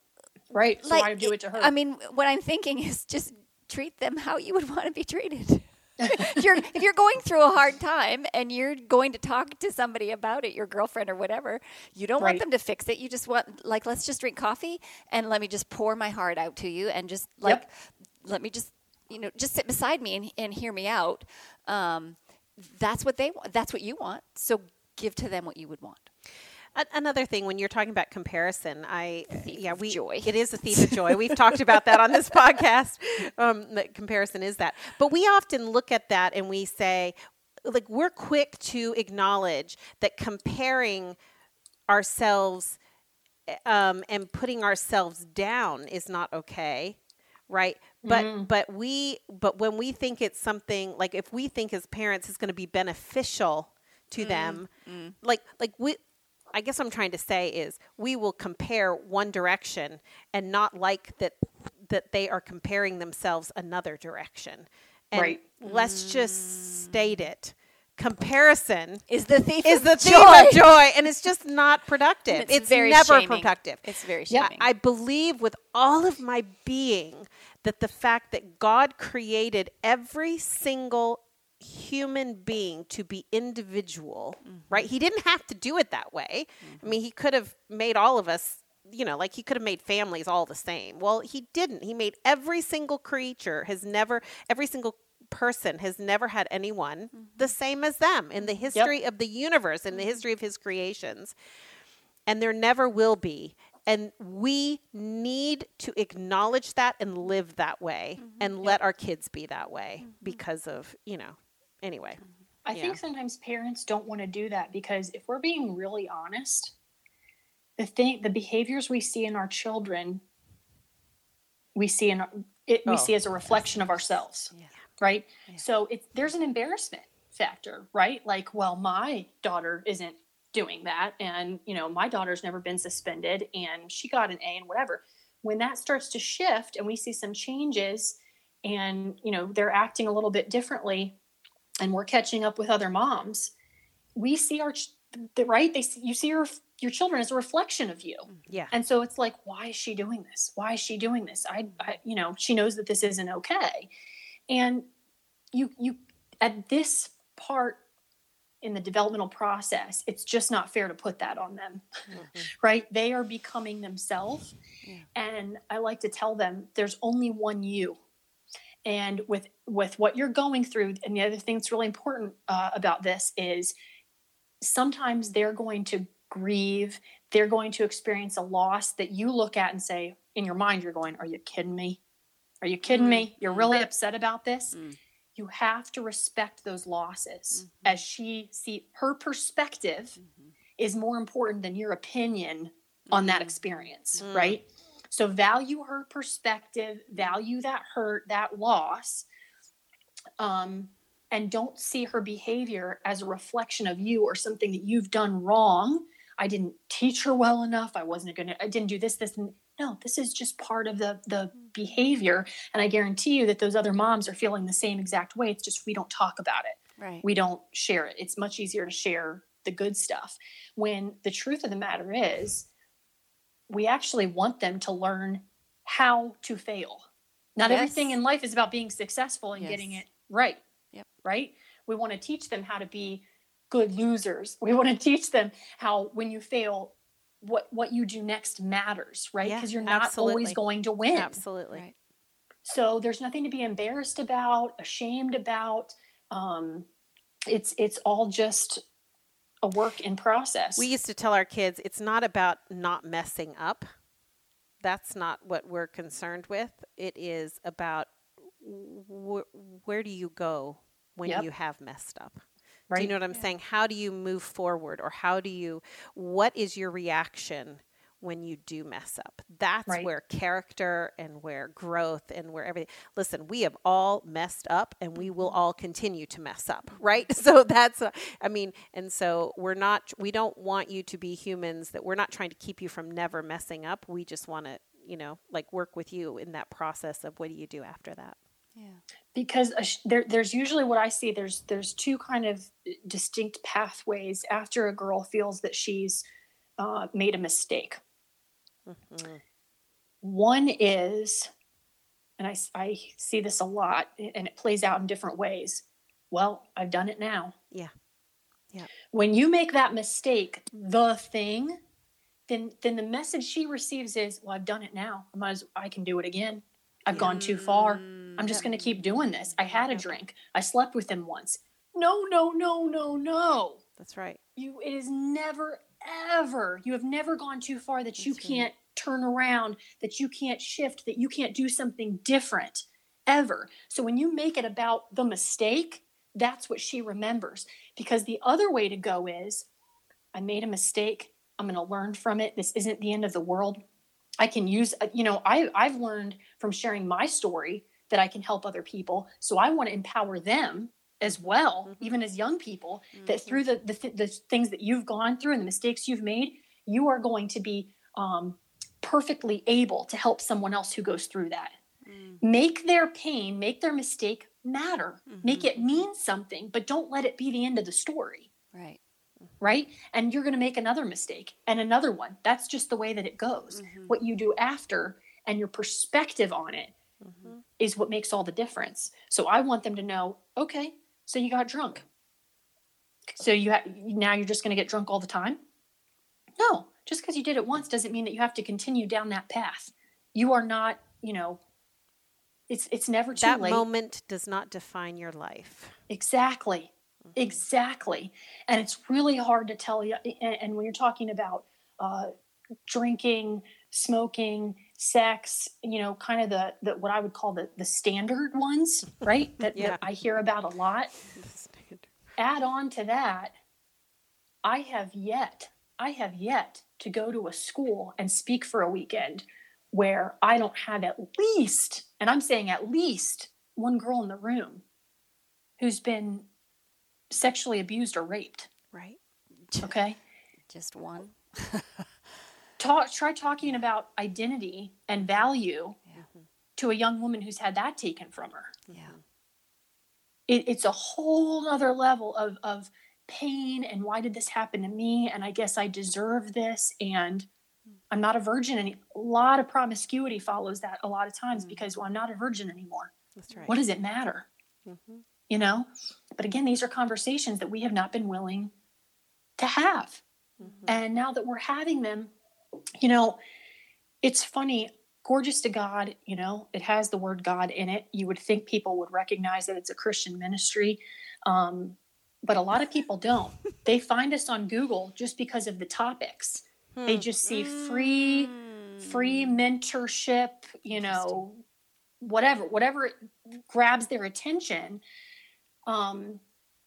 Right. So like, why do it to her? I mean, what I'm thinking is just treat them how you would want to be treated. if you're if you're going through a hard time and you're going to talk to somebody about it, your girlfriend or whatever, you don't Right. want them to fix it. You just want, like, let's just drink coffee and let me just pour my heart out to you and just like Yep. let me just you know just sit beside me and, and hear me out. Um, that's what they want. That's what you want. So give to them what you would want. A- Another thing, when you're talking about comparison, I Thief yeah of we joy. it is a thief of joy. We've talked about that on this podcast. Um, that comparison is that, but we often look at that and we say, like, we're quick to acknowledge that comparing ourselves um, and putting ourselves down is not okay, right? But Mm. but we but when we think it's something, like, if we think as parents it's going to be beneficial to them, like like we. I guess what I'm trying to say is we will compare one direction and not like that that they are comparing themselves another direction. And Right. let's just state it. Comparison Is the thief is of the thief joy. of joy, and it's just not productive. And It's, it's very never shaming. productive. It's very Yeah. shaming. I believe with all of my being that the fact that God created every single human being to be individual, right? He didn't have to do it that way. I mean, he could have made all of us, you know, like he could have made families all the same. Well, he didn't. He made every single creature has never, every single person has never had anyone the same as them in the history of the universe, in the history of his creations. And there never will be. And we need to acknowledge that and live that way and let our kids be that way because of, you know, anyway. I Yeah. think sometimes parents don't want to do that because if we're being really honest, the thing, the behaviors we see in our children, we see in our, it, we Oh, see as a reflection of ourselves, Yeah. right? So it's there's an embarrassment factor, right? Like, well, my daughter isn't doing that, and you know, my daughter's never been suspended, and she got an A and whatever. When that starts to shift, and we see some changes, and you know, they're acting a little bit differently, and we're catching up with other moms, we see our ch- the, right they see, you see your your children as a reflection of you. Yeah. And so it's like, why is she doing this? Why is she doing this? I, I you know, she knows that this isn't okay. And you you at this part in the developmental process, it's just not fair to put that on them. Mm-hmm. Right? They are becoming themselves. Yeah. And I like to tell them there's only one you. And with with what you're going through, and the other thing that's really important uh, about this is sometimes they're going to grieve, they're going to experience a loss that you look at and say, in your mind, you're going, are you kidding me? Are you kidding Mm. me? You're really upset about this? Mm. You have to respect those losses. Mhm. As she see her perspective Mhm. is more important than your opinion on that Mm. experience, Mm. right? So value her perspective, value that hurt, that loss, um, and don't see her behavior as a reflection of you or something that you've done wrong. I didn't teach her well enough. I wasn't going to, I didn't do this, this, and no, this is just part of the, the behavior. And I guarantee you that those other moms are feeling the same exact way. It's just, we don't talk about it. Right. We don't share it. It's much easier to share the good stuff when the truth of the matter is we actually want them to learn how to fail. Not Yes. everything in life is about being successful and Yes. getting it right. Yep. Right? We want to teach them how to be good losers. We want to teach them how when you fail, what what you do next matters, right? Yeah, Because you're not absolutely. always going to win. Absolutely. Right. So there's nothing to be embarrassed about, ashamed about. Um, it's it's all just a work in process. We used to tell our kids it's not about not messing up. That's not what we're concerned with. It is about wh- where do you go when Yep. you have messed up? right? Do you know what I'm Yeah. saying? How do you move forward, or how do you, what is your reaction when you do mess up? That's Right. where character and where growth and where everything, listen, we have all messed up and we will all continue to mess up, right? So that's, uh, I mean, and so we're not, we don't want you to be humans that we're not trying to keep you from never messing up. We just want to, you know, like work with you in that process of what do you do after that? Yeah. Because a sh- there, there's usually what I see. There's there's two kind of distinct pathways after a girl feels that she's uh, made a mistake. Mhm. One is, and I, I see this a lot, and it plays out in different ways. Well, I've done it now. Yeah. Yeah. When you make that mistake, the thing, then then the message she receives is, well, I've done it now. I might as, I can do it again. I've Yeah. gone too far. I'm just Yeah. going to keep doing this. I had a Yeah. drink. I slept with him once. No, no, no, no, no. That's right. You, it is never, ever, you have never gone too far that you That's can't turn around, that you can't shift, that you can't do something different, ever. So when you make it about the mistake, that's what she remembers. Because the other way to go is, I made a mistake. I'm going to learn from it. This isn't the end of the world. I can use, you know, I, I've learned from sharing my story that I can help other people. So I want to empower them as well, Mhm. even as young people, Mhm. that through the, the, th- the things that you've gone through and the mistakes you've made, you are going to be um, perfectly able to help someone else who goes through that. Mm. Make their pain, make their mistake matter. Mhm. Make it mean something, but don't let it be the end of the story. Right. Right? And you're going to make another mistake and another one. That's just the way that it goes. Mhm. What you do after and your perspective on it Mhm. is what makes all the difference. So I want them to know, okay, so you got drunk. So you ha- now you're just going to get drunk all the time? No, just because you did it once doesn't mean that you have to continue down that path. You are not, you know, it's it's never too That late. moment does not define your life. Exactly. Exactly. And it's really hard to tell you. And, and when you're talking about uh, drinking, smoking, sex, you know, kind of the, the what I would call the, the standard ones, right? That, Yeah. that I hear about a lot. Add on to that, I have yet, I have yet to go to a school and speak for a weekend where I don't have at least, and I'm saying at least, one girl in the room who's been sexually abused or raped. Right. Okay. Just one. Talk, try talking about identity and value Yeah. to a young woman who's had that taken from her. Yeah. It, it's a whole other level of, of pain and why did this happen to me? And I guess I deserve this. And I'm not a virgin. And a lot of promiscuity follows that a lot of times Mhm. because, well, I'm not a virgin anymore. That's right. What does it matter? Mhm. You know? But again, these are conversations that we have not been willing to have. Mhm. And now that we're having them, you know, it's funny, Gorgeous to God, you know, it has the word God in it. You would think people would recognize that it's a Christian ministry. Um, but a lot of people don't. They find us on Google just because of the topics. They Hmm. just see free, Mm. free mentorship, you know, whatever, whatever grabs their attention. Um,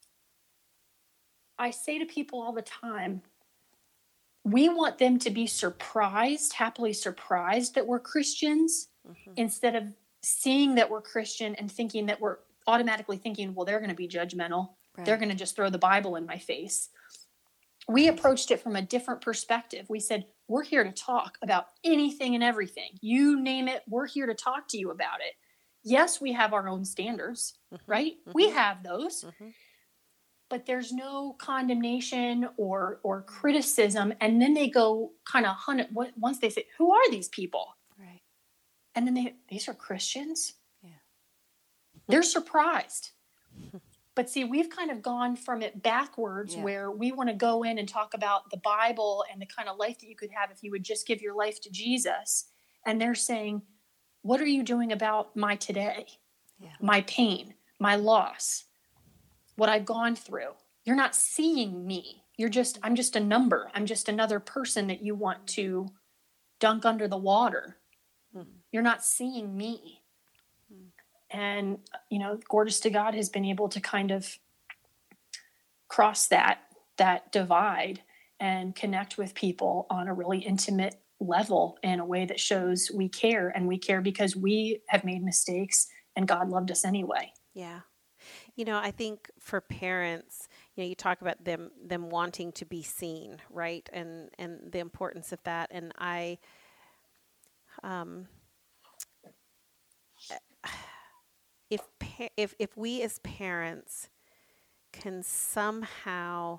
I say to people all the time, we want them to be surprised, happily surprised that we're Christians, Mhm. instead of seeing that we're Christian and thinking that we're automatically thinking, well, they're going to be judgmental. Right. They're going to just throw the Bible in my face. We approached it from a different perspective. We said, we're here to talk about anything and everything. You name it, we're here to talk to you about it. Yes, we have our own standards, Mhm. right? We Mhm. have those. Mhm. But there's no condemnation or or criticism. And then they go kind of hunt it. Once they say, who are these people? Right. And then they, these are Christians? Yeah. They're surprised. But see, we've kind of gone from it backwards, Yeah. where we want to go in and talk about the Bible and the kind of life that you could have if you would just give your life to Jesus. And they're saying, what are you doing about my today? Yeah. My pain, my loss, what I've gone through. You're not seeing me. You're just, I'm just a number. I'm just another person that you want to dunk under the water. Mhm. You're not seeing me. Mhm. And, you know, Gorgeous to God has been able to kind of cross that, that divide and connect with people on a really intimate level in a way that shows we care, and we care because we have made mistakes and God loved us anyway. Yeah. You know, I think for parents, you know, you talk about them them wanting to be seen, right? And and the importance of that. And I um if pa- if if we as parents can somehow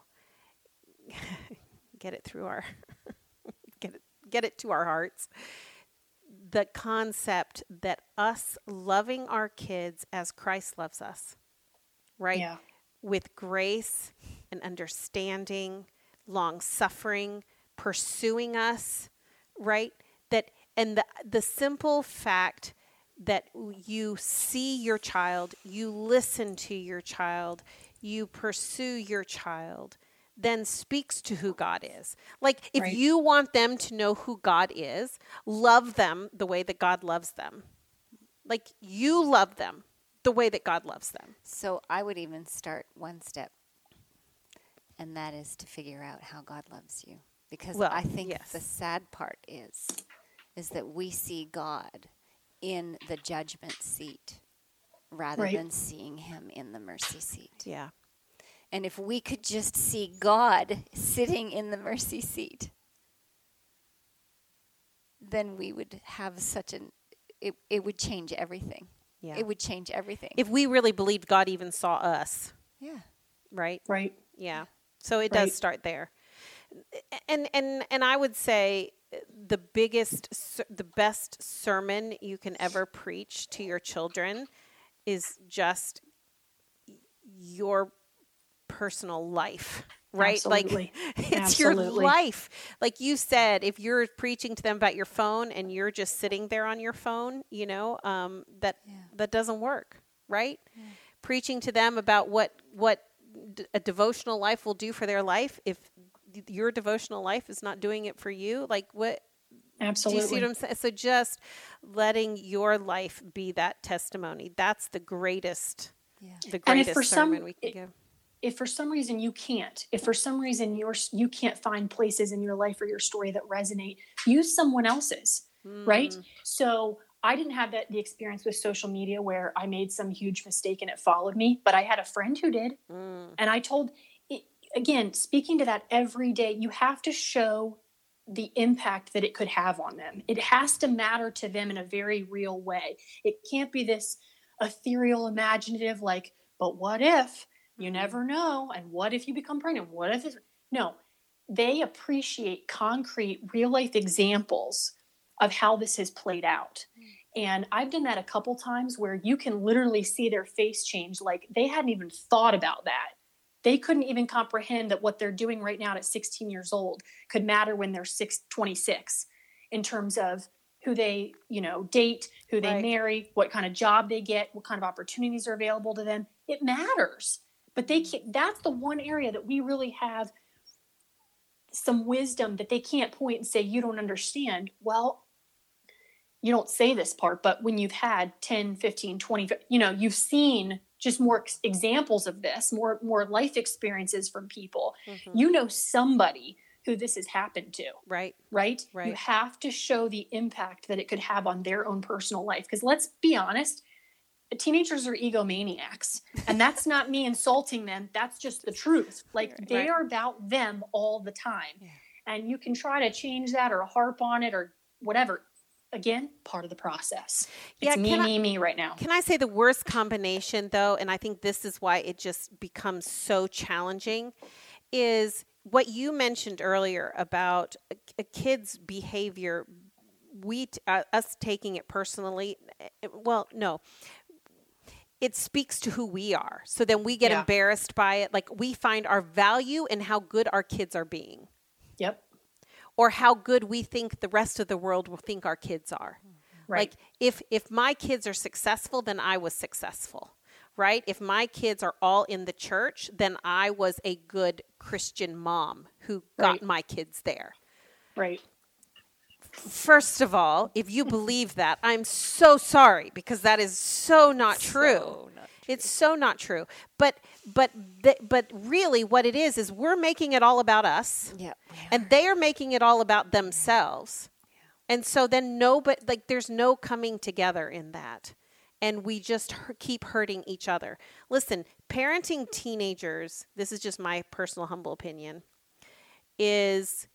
get it through our get it get it to our hearts the concept that us loving our kids as Christ loves us, right? Yeah. With grace and understanding, long suffering, pursuing us, right? That and the the simple fact that you see your child, you listen to your child, you pursue your child, then speaks to who God is. Like, if Right. you want them to know who God is, love them the way that God loves them. Like, you love them the way that God loves them. So I would even start one step, and that is to figure out how God loves you. Because Well, I think yes. the sad part is, is that we see God in the judgment seat rather Right. than seeing him in the mercy seat. Yeah. And if we could just see God sitting in the mercy seat, then we would have such an, it, it would change everything. Yeah. It would change everything. If we really believed God even saw us, yeah. right? Right. Yeah. So it Right. does start there. And and and I would say the biggest ser- the best sermon you can ever preach to your children is just your personal life, right? Absolutely. Like, it's your Absolutely. life. Like you said, if you're preaching to them about your phone and you're just sitting there on your phone, you know, um, that Yeah. that doesn't work, right? Preaching to them about what what d- a devotional life will do for their life, if th- your devotional life is not doing it for you, like what? Absolutely. Do you see what I'm saying? So just letting your life be that testimony. That's the greatest, Yeah. the And if greatest for some- sermon we can it- give. If for some reason you can't, if for some reason you're you can't find places in your life or your story that resonate, use someone else's, right? Mm. So I didn't have that the experience with social media where I made some huge mistake and it followed me, but I had a friend who did, Mm. and I told it, again, speaking to that every day, you have to show the impact that it could have on them. It has to matter to them in a very real way. It can't be this ethereal, imaginative, like, but what if? You never know. And what if you become pregnant? What if this? No, they appreciate concrete, real life examples of how this has played out. And I've done that a couple times where you can literally see their face change. Like they hadn't even thought about that. They couldn't even comprehend that what they're doing right now at sixteen years old could matter when they're six, twenty-six in terms of who they, you know, date, who they Right. marry, what kind of job they get, what kind of opportunities are available to them. It matters. But they can't, that's the one area that we really have some wisdom that they can't point and say, you don't understand. Well, you don't say this part, but when you've had ten, fifteen, twenty, you know, you've seen just more ex- examples of this, more, more life experiences from people. Mhm. You know somebody who this has happened to, Right. right? Right. You have to show the impact that it could have on their own personal life. Because let's be honest, teenagers are egomaniacs, and that's not me insulting them. That's just the truth. Like Right. they Right. are about them all the time. Yeah. And you can try to change that or harp on it or whatever. Again, part of the process. It's Yeah, me, can I- me, me right now. Can I say the worst combination, though, and I think this is why it just becomes so challenging, is what you mentioned earlier about a, a kid's behavior, we t- uh, us taking it personally. eh, Well, no. It speaks to who we are. So then we get Yeah. embarrassed by it. Like we find our value in how good our kids are being, Yep. or how good we think the rest of the world will think our kids are. Right. Like if if my kids are successful, then I was successful, right? If my kids are all in the church, then I was a good Christian mom who got Right. my kids there. right. First of all, if you believe that, I'm so sorry, because that is so not true. So not It's so not true. But but th- but really what it is is we're making it all about us. Yeah. we are. And they are making it all about themselves. And so then no, but like there's no coming together in that. And we just hu- keep hurting each other. Listen, parenting teenagers, this is just my personal humble opinion, is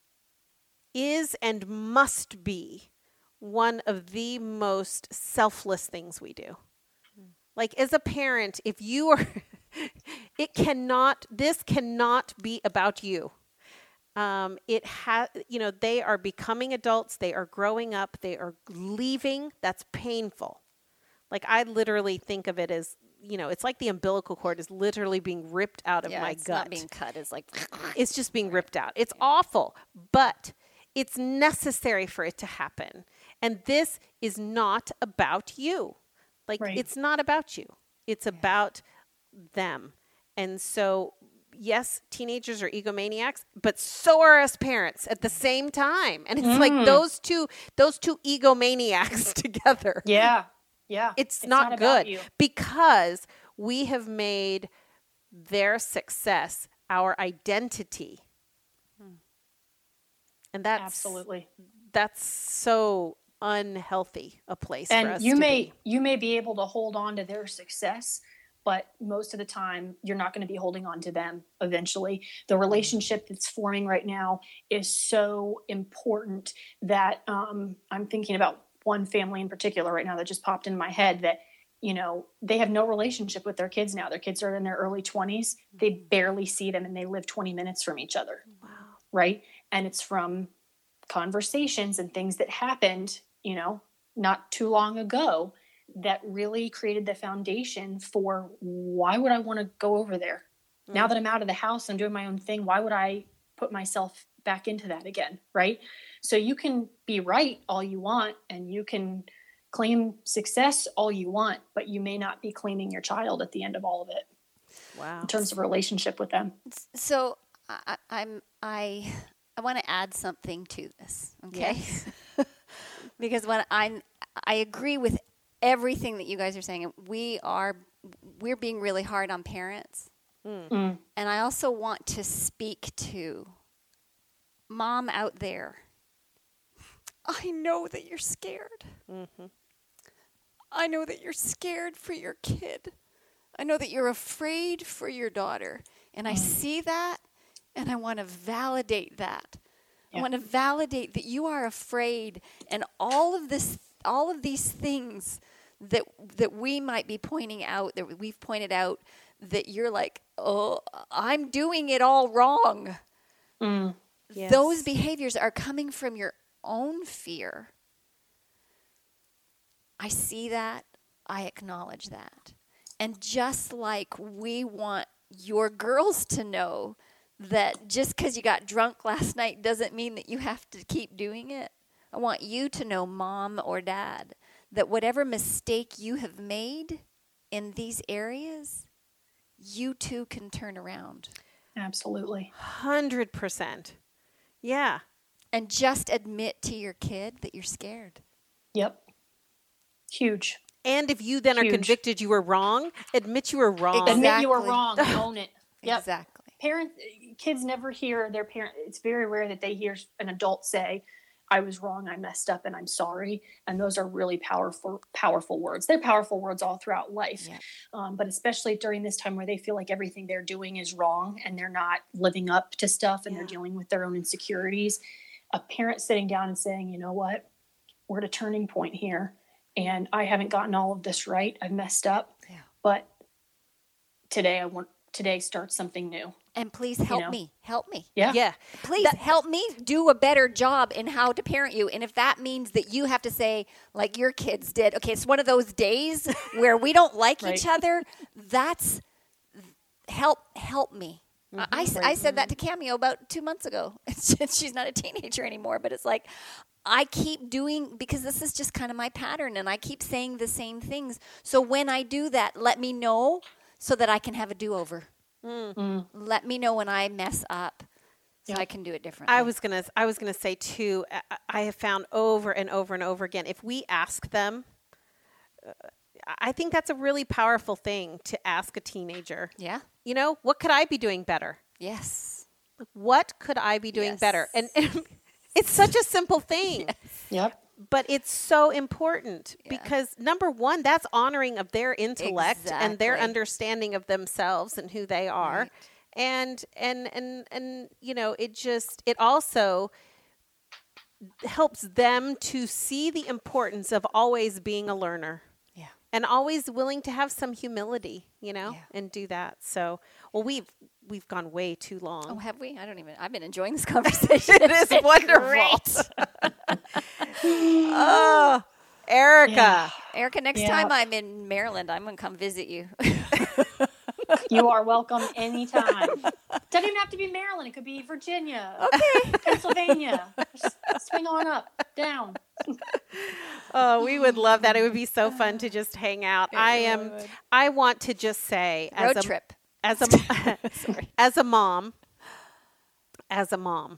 is and must be one of the most selfless things we do. Like as a parent, if you are, it cannot, this cannot be about you. Um, it has, you know, they are becoming adults. They are growing up. They are leaving. That's painful. Like I literally think of it as, you know, it's like the umbilical cord is literally being ripped out of yeah, my it's gut. not being cut. It's like It's just being ripped out. It's awful, but it's necessary for it to happen. And this is not about you. Like Right. it's not about you. It's about them. And so, yes, teenagers are egomaniacs, but so are us parents at the same time. And it's Mm. like those two, those two egomaniacs together. Yeah. Yeah. It's, It's not, not about good you. because we have made their success our identity. And that's Absolutely. that's so unhealthy a place for And us you to may be. you may be able to hold on to their success, but most of the time you're not going to be holding on to them eventually. The relationship that's forming right now is so important that um, I'm thinking about one family in particular right now that just popped in my head that, you know, they have no relationship with their kids now. Their kids are in their early twenties. They barely see them and they live twenty minutes from each other. Wow. Right. And it's from conversations and things that happened, you know, not too long ago that really created the foundation for why would I want to go over there? Mm. Now that I'm out of the house and doing my own thing, why would I put myself back into that again? Right. So you can be right all you want and you can claim success all you want, but you may not be claiming your child at the end of all of it. Wow. In terms of relationship with them. So I, I'm I I want to add something to this, okay? Yes. Because when I'm I agree with everything that you guys are saying. We are we're being really hard on parents, Mm. Mm. and I also want to speak to mom out there. I know that you're scared. Mm-hmm. I know that you're scared for your kid. I know that you're afraid for your daughter. And I Mm. see that, and I want to validate that. Yeah. I want to validate that you are afraid, and all of this, all of these things that that we might be pointing out, that we've pointed out, that you're like, oh, I'm doing it all wrong. Mm. Yes. Those behaviors are coming from your own fear. I see that. I acknowledge that. And just like we want your girls to know that just because you got drunk last night doesn't mean that you have to keep doing it. I want you to know, mom or dad, that whatever mistake you have made in these areas, you too can turn around. Absolutely. one hundred percent. Yeah. And just admit to your kid that you're scared. Yep. Huge. And if you then Huge. are convicted you were wrong, admit you were wrong. Exactly. Admit you were wrong. Own it. Yep. Exactly. Parents, kids never hear their parent. It's very rare that they hear an adult say, "I was wrong. I messed up, and I'm sorry." And those are really powerful, powerful words. They're powerful words all throughout life, Yeah. um, but especially during this time where they feel like everything they're doing is wrong and they're not living up to stuff, and Yeah. they're dealing with their own insecurities. A parent sitting down and saying, "You know what? We're at a turning point here, and I haven't gotten all of this right. I've messed up, Yeah. but today I want today starts something new." And please help know? me. Help me. Yeah. Yeah. Please help me do a better job in how to parent you. And if that means that you have to say, like your kids did, okay, it's one of those days where we don't like Right. each other. That's help. Help me. I, I s- I said that to Cameo about two months ago. She's not a teenager anymore, but it's like I keep doing, because this is just kind of my pattern, and I keep saying the same things. So when I do that, let me know so that I can have a do-over. Mm. Let me know when I mess up so Yeah. I can do it differently. I was gonna. I was gonna say too. I- I have found over and over and over again. If we ask them, uh, I think that's a really powerful thing to ask a teenager. Yeah. You know, what could I be doing better? Yes. What could I be doing Yes. better? And, and it's such a simple thing, Yep. but it's so important Yeah. because number one, that's honoring of their intellect and their Exactly. understanding of themselves and who they are. Right. And, and, and, and, you know, it just, it also helps them to see the importance of always being a learner. Yeah. and always willing to have some humility, you know, Yeah. and do that. So, well, we've we've gone way too long. Oh, have we? I don't even. I've been enjoying this conversation. It is wonderful. Oh, Erica. Yeah. Erica, next Yeah. time I'm in Maryland, I'm going to come visit you. You are welcome anytime. Doesn't even have to be Maryland. It could be Virginia, Okay. Pennsylvania. Just swing on up, down. Oh, we would love that. It would be so fun to just hang out. I really am. would. I want to just say, Road as a, trip. as a as a mom, as a mom,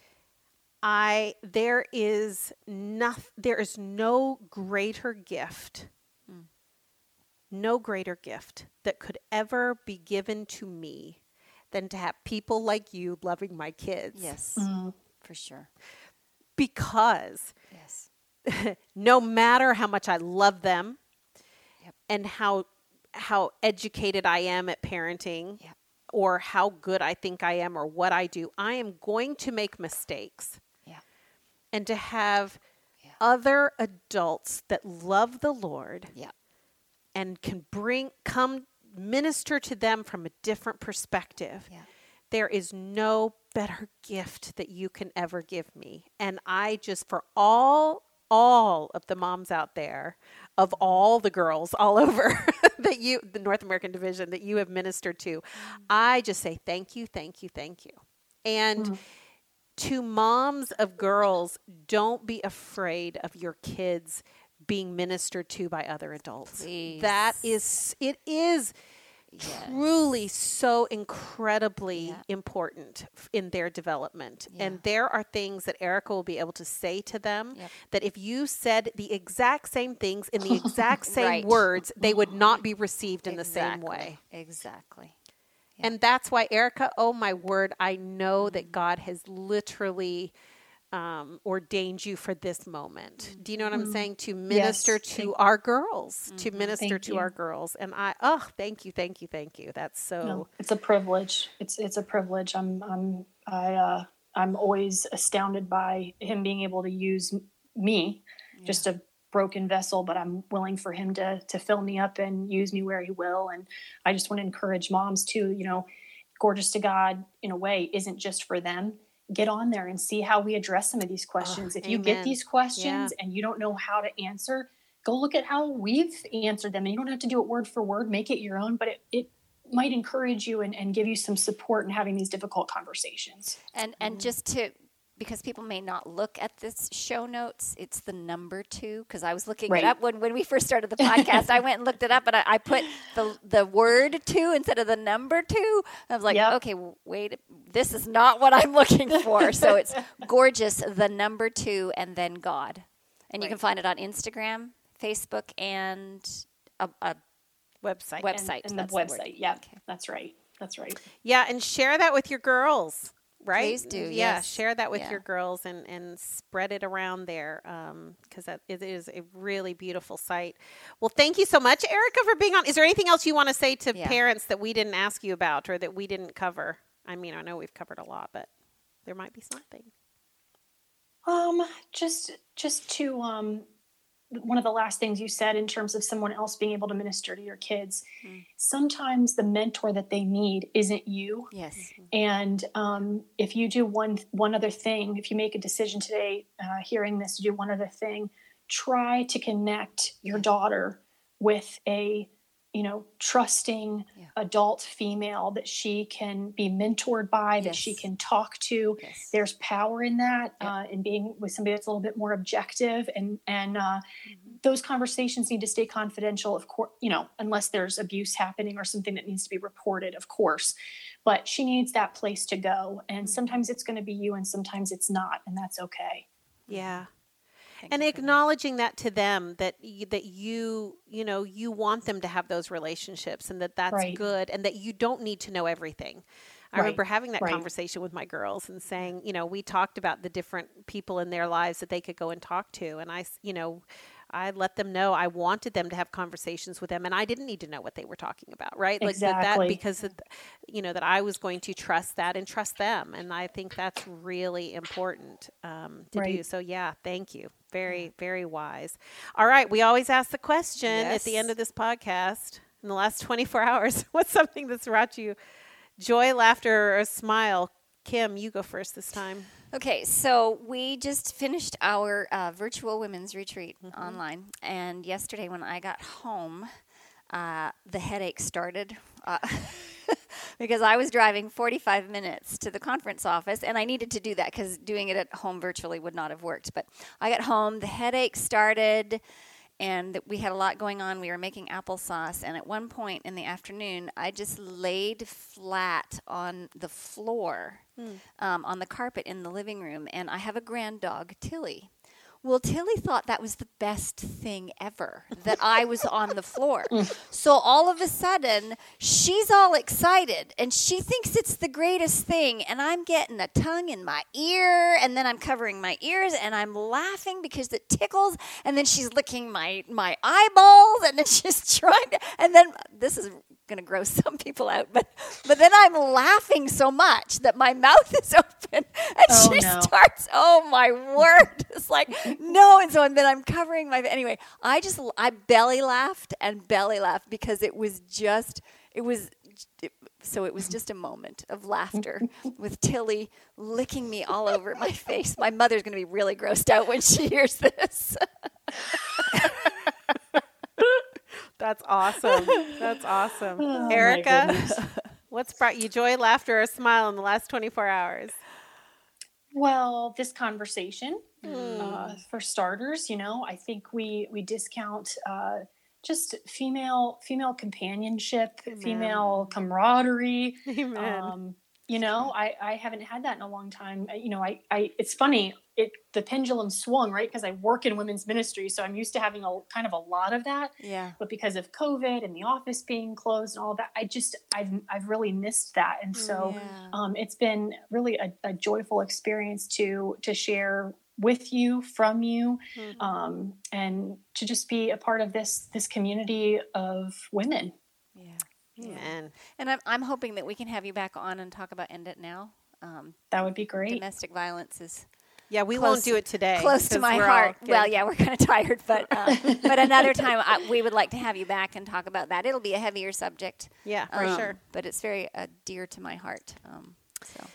I there is nothing. There is no greater gift, Mm. no greater gift that could ever be given to me than to have people like you loving my kids. Yes, Mm. for sure. Because Yes. no matter how much I love them, Yep. and how how educated I am at parenting, Yep. or how good I think I am, or what I do, I am going to make mistakes. Yeah. And to have Yeah. other adults that love the Lord Yeah. and can bring come minister to them from a different perspective. Yeah. There is no better gift that you can ever give me. And I just, for all, all of the moms out there, of all the girls all over that you, the North American division that you have ministered to, I just say thank you, thank you, thank you. And Mm. to moms of girls, don't be afraid of your kids being ministered to by other adults. Please. That is, it is Yes. truly so incredibly Yeah. important f- in their development. Yeah. And there are things that Erica will be able to say to them Yep. that if you said the exact same things in the exact same Right. words, they would not be received in the same Exactly. way. Exactly. Yeah. And that's why, Erica, oh my word, I know that God has literally um, ordained you for this moment. Do you know what I'm saying? To minister to Thank- our girls, to minister Thank to you. our girls. And I, oh, thank you, thank you, thank you. That's so, No, it's a privilege. It's it's a privilege. I'm I'm I uh, I'm always astounded by him being able to use m- me, just a broken vessel, but I'm willing for him to to fill me up and use me where he will. And I just want to encourage moms too. You know, Gorgeous to God in a way isn't just for them. Get on there and see how we address some of these questions. Oh, if you get amen. these questions and you don't know how to answer, go look at how we've answered them. And you don't have to do it word for word, make it your own, but it, it might encourage you and, and give you some support in having these difficult conversations. And and just to, because people may not look at this show notes, it's the number two. Because I was looking Right. it up when, when we first started the podcast. I went and looked it up, and I, I put the the word two instead of the number two. I was like, Yep. okay, w- wait, this is not what I'm looking for. So it's Gorgeous, the number two, and then God. And you can Right. find it on Instagram, Facebook, and a, a website. web- Website, And, and the that's the word. website. Yeah, Okay. that's right. That's right. Yeah, and share that with your girls, right? Please do, Yeah, yes. share that with Yeah. your girls and, and spread it around there because that it is a really beautiful site. Well, thank you so much, Erica, for being on. Is there anything else you want to say to Yeah. parents that we didn't ask you about or that we didn't cover? I mean, I know we've covered a lot, but there might be something. Um, just just to um, one of the last things you said in terms of someone else being able to minister to your kids. Mm. Sometimes the mentor that they need isn't you. yes. And um, if you do one one other thing, if you make a decision today, uh, hearing this, to do one other thing, try to connect your daughter with a, you know, trusting Yeah. adult female that she can be mentored by, that she Yes. can talk to. Yes. There's power in that, Yep. uh, in being with somebody that's a little bit more objective, and and uh, Mm-hmm. those conversations need to stay confidential, of course, you know, unless there's abuse happening or something that needs to be reported, of course. But she needs that place to go, and Mm-hmm. sometimes it's going to be you, and sometimes it's not, and that's okay. Yeah. Thank And you for that. acknowledging that to them, that y- that you you know you want them to have those relationships, and that that's Right. good, and that you don't need to know everything. I Right. remember having that Right. conversation with my girls and saying, you know, we talked about the different people in their lives that they could go and talk to, and I, s- you know, I let them know I wanted them to have conversations with them, and I didn't need to know what they were talking about, right? Like that, Exactly. that because, of, you know, that I was going to trust that and trust them. And I think that's really important um, to Right. do. So yeah, thank you. Very, very wise. All right. We always ask the question at the end Yes. of this podcast, in the last twenty-four hours, what's something that's brought you joy, laughter, or a smile? Kim, you go first this time. Okay, so we just finished our uh, virtual women's retreat Mm-hmm. online, and yesterday when I got home, uh, the headache started uh, because I was driving forty-five minutes to the conference office, and I needed to do that because doing it at home virtually would not have worked. But I got home, the headache started, and we had a lot going on. We were making applesauce, and at one point in the afternoon, I just laid flat on the floor, Hmm. um, on the carpet in the living room, and I have a grand dog, Tilly. Well, Tilly thought that was the best thing ever, that I was on the floor. So all of a sudden, she's all excited, and she thinks it's the greatest thing, and I'm getting a tongue in my ear, and then I'm covering my ears, and I'm laughing because it tickles, and then she's licking my, my eyeballs, and then she's trying to, and then, this is going to gross some people out, but but then I'm laughing so much that my mouth is open, and Oh, she no. starts, oh my word, it's like, no, and so and then I'm covering my, anyway, I just, I belly laughed and belly laughed because it was just, it was, it, so it was just a moment of laughter with Tilly licking me all over my face. My mother's going to be really grossed out when she hears this. That's awesome. That's awesome. Oh, my Erica, goodness. what's brought you joy, laughter, or a smile in the last twenty-four hours? Well, this conversation, uh, for starters, you know, I think we we discount uh, just female female companionship, female camaraderie. Amen. Um, you know, I, I haven't had that in a long time. I- You know, I, I it's funny. It the pendulum swung, right? Because I work in women's ministry, so I'm used to having a kind of a lot of that. Yeah. But because of COVID and the office being closed and all that, I just I've I've really missed that. And so Yeah. um, it's been really a, a joyful experience to to share with you, from you, Mhm. um, and to just be a part of this this community of women. Yeah. Amen. And I'm, I'm hoping that we can have you back on and talk about End It Now. Um, That would be great. domestic violence is Yeah, we Close- won't do it today. close to 'cause my we're all heart. Well, getting- yeah, we're kind of tired, but uh, but another time I, we would like to have you back and talk about that. It'll be a heavier subject, Yeah, for um, sure. but it's very uh, dear to my heart. Um, so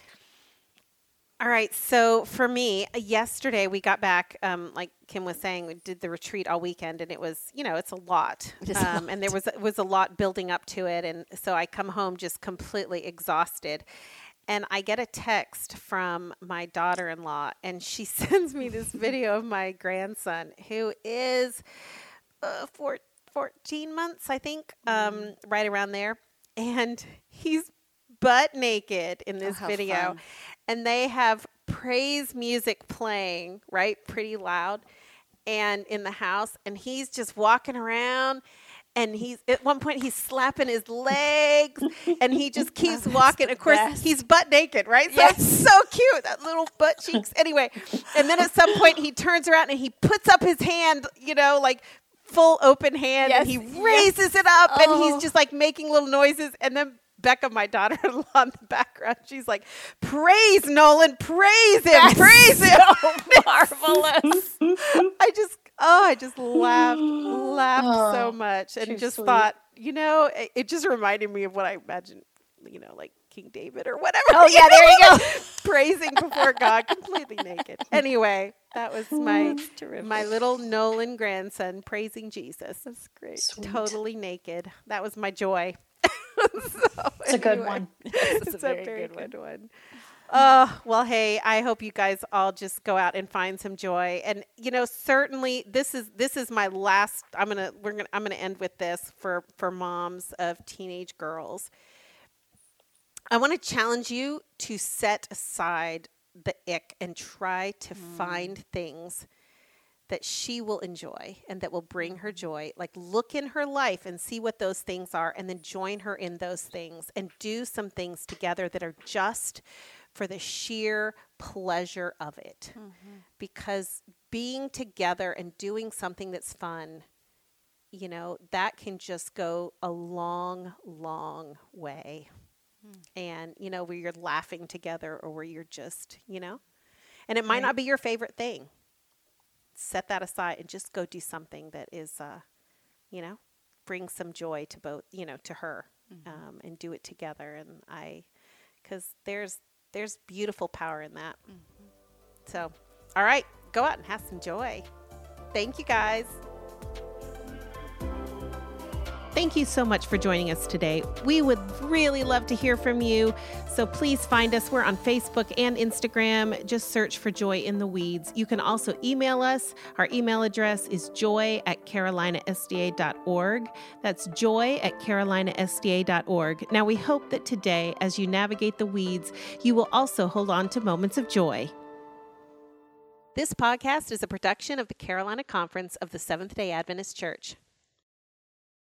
All right. So for me, yesterday we got back, um, like Kim was saying, we did the retreat all weekend, and it was, you know, it's a lot. It is a Um, and there was was a lot building up to it, and so I come home just completely exhausted. And I get a text from my daughter-in-law, and she sends me this video of my grandson, who is uh, four, fourteen months, I think, um, right around there. And he's butt naked in this how video. fun. And they have praise music playing, right, pretty loud, and in the house. And he's just walking around. And he's at one point he's slapping his legs, and he just keeps That's walking. the Of course, best. he's butt naked, right? So Yes. it's so cute, that little butt cheeks. Anyway, and then at some point he turns around and he puts up his hand, you know, like full open hand, Yes, and he yes. raises it up, and Oh. he's just like making little noises. And then Becca, my daughter-in-law, in the background, she's like, "Praise Nolan, praise him, That's praise him." so marvelous. I just, oh, I just laughed, laughed Oh, so much, and too just sweet. thought, you know, it, it just reminded me of what I imagined, you know, like King David or whatever. Oh, yeah, there you go. Praising before God, completely naked. Anyway, that was my terrific. my little Nolan grandson praising Jesus. That's great. Sweet. Totally naked. That was my joy. So, It's a good anyway. one. Yes, It's a very, good one. Oh, well, hey, I hope you guys all just go out and find some joy. And, you know, certainly this is this is my last I'm going to we're going to I'm going to end with this for for moms of teenage girls. I want to challenge you to set aside the ick and try to find things that she will enjoy and that will bring her joy. Like, look in her life and see what those things are, and then join her in those things and do some things together that are just for the sheer pleasure of it. Because being together and doing something that's fun, you know, that can just go a long, long way. Mm. And, you know, where you're laughing together or where you're just, you know, and it might right. not be your favorite thing. Set that aside and just go do something that is, uh, you know, bring some joy to both, you know, to her, mm-hmm. um, and do it together. And I, because there's, there's beautiful power in that. Mm-hmm. So, all right, go out and have some joy. Thank you, guys. Thank you so much for joining us today. We would really love to hear from you. So please find us. We're on Facebook and Instagram. Just search for Joy in the Weeds. You can also email us. Our email address is joy at carolina s d a dot org. That's joy at carolina s d a dot org. Now, we hope that today, as you navigate the weeds, you will also hold on to moments of joy. This podcast is a production of the Carolina Conference of the Seventh-day Adventist Church.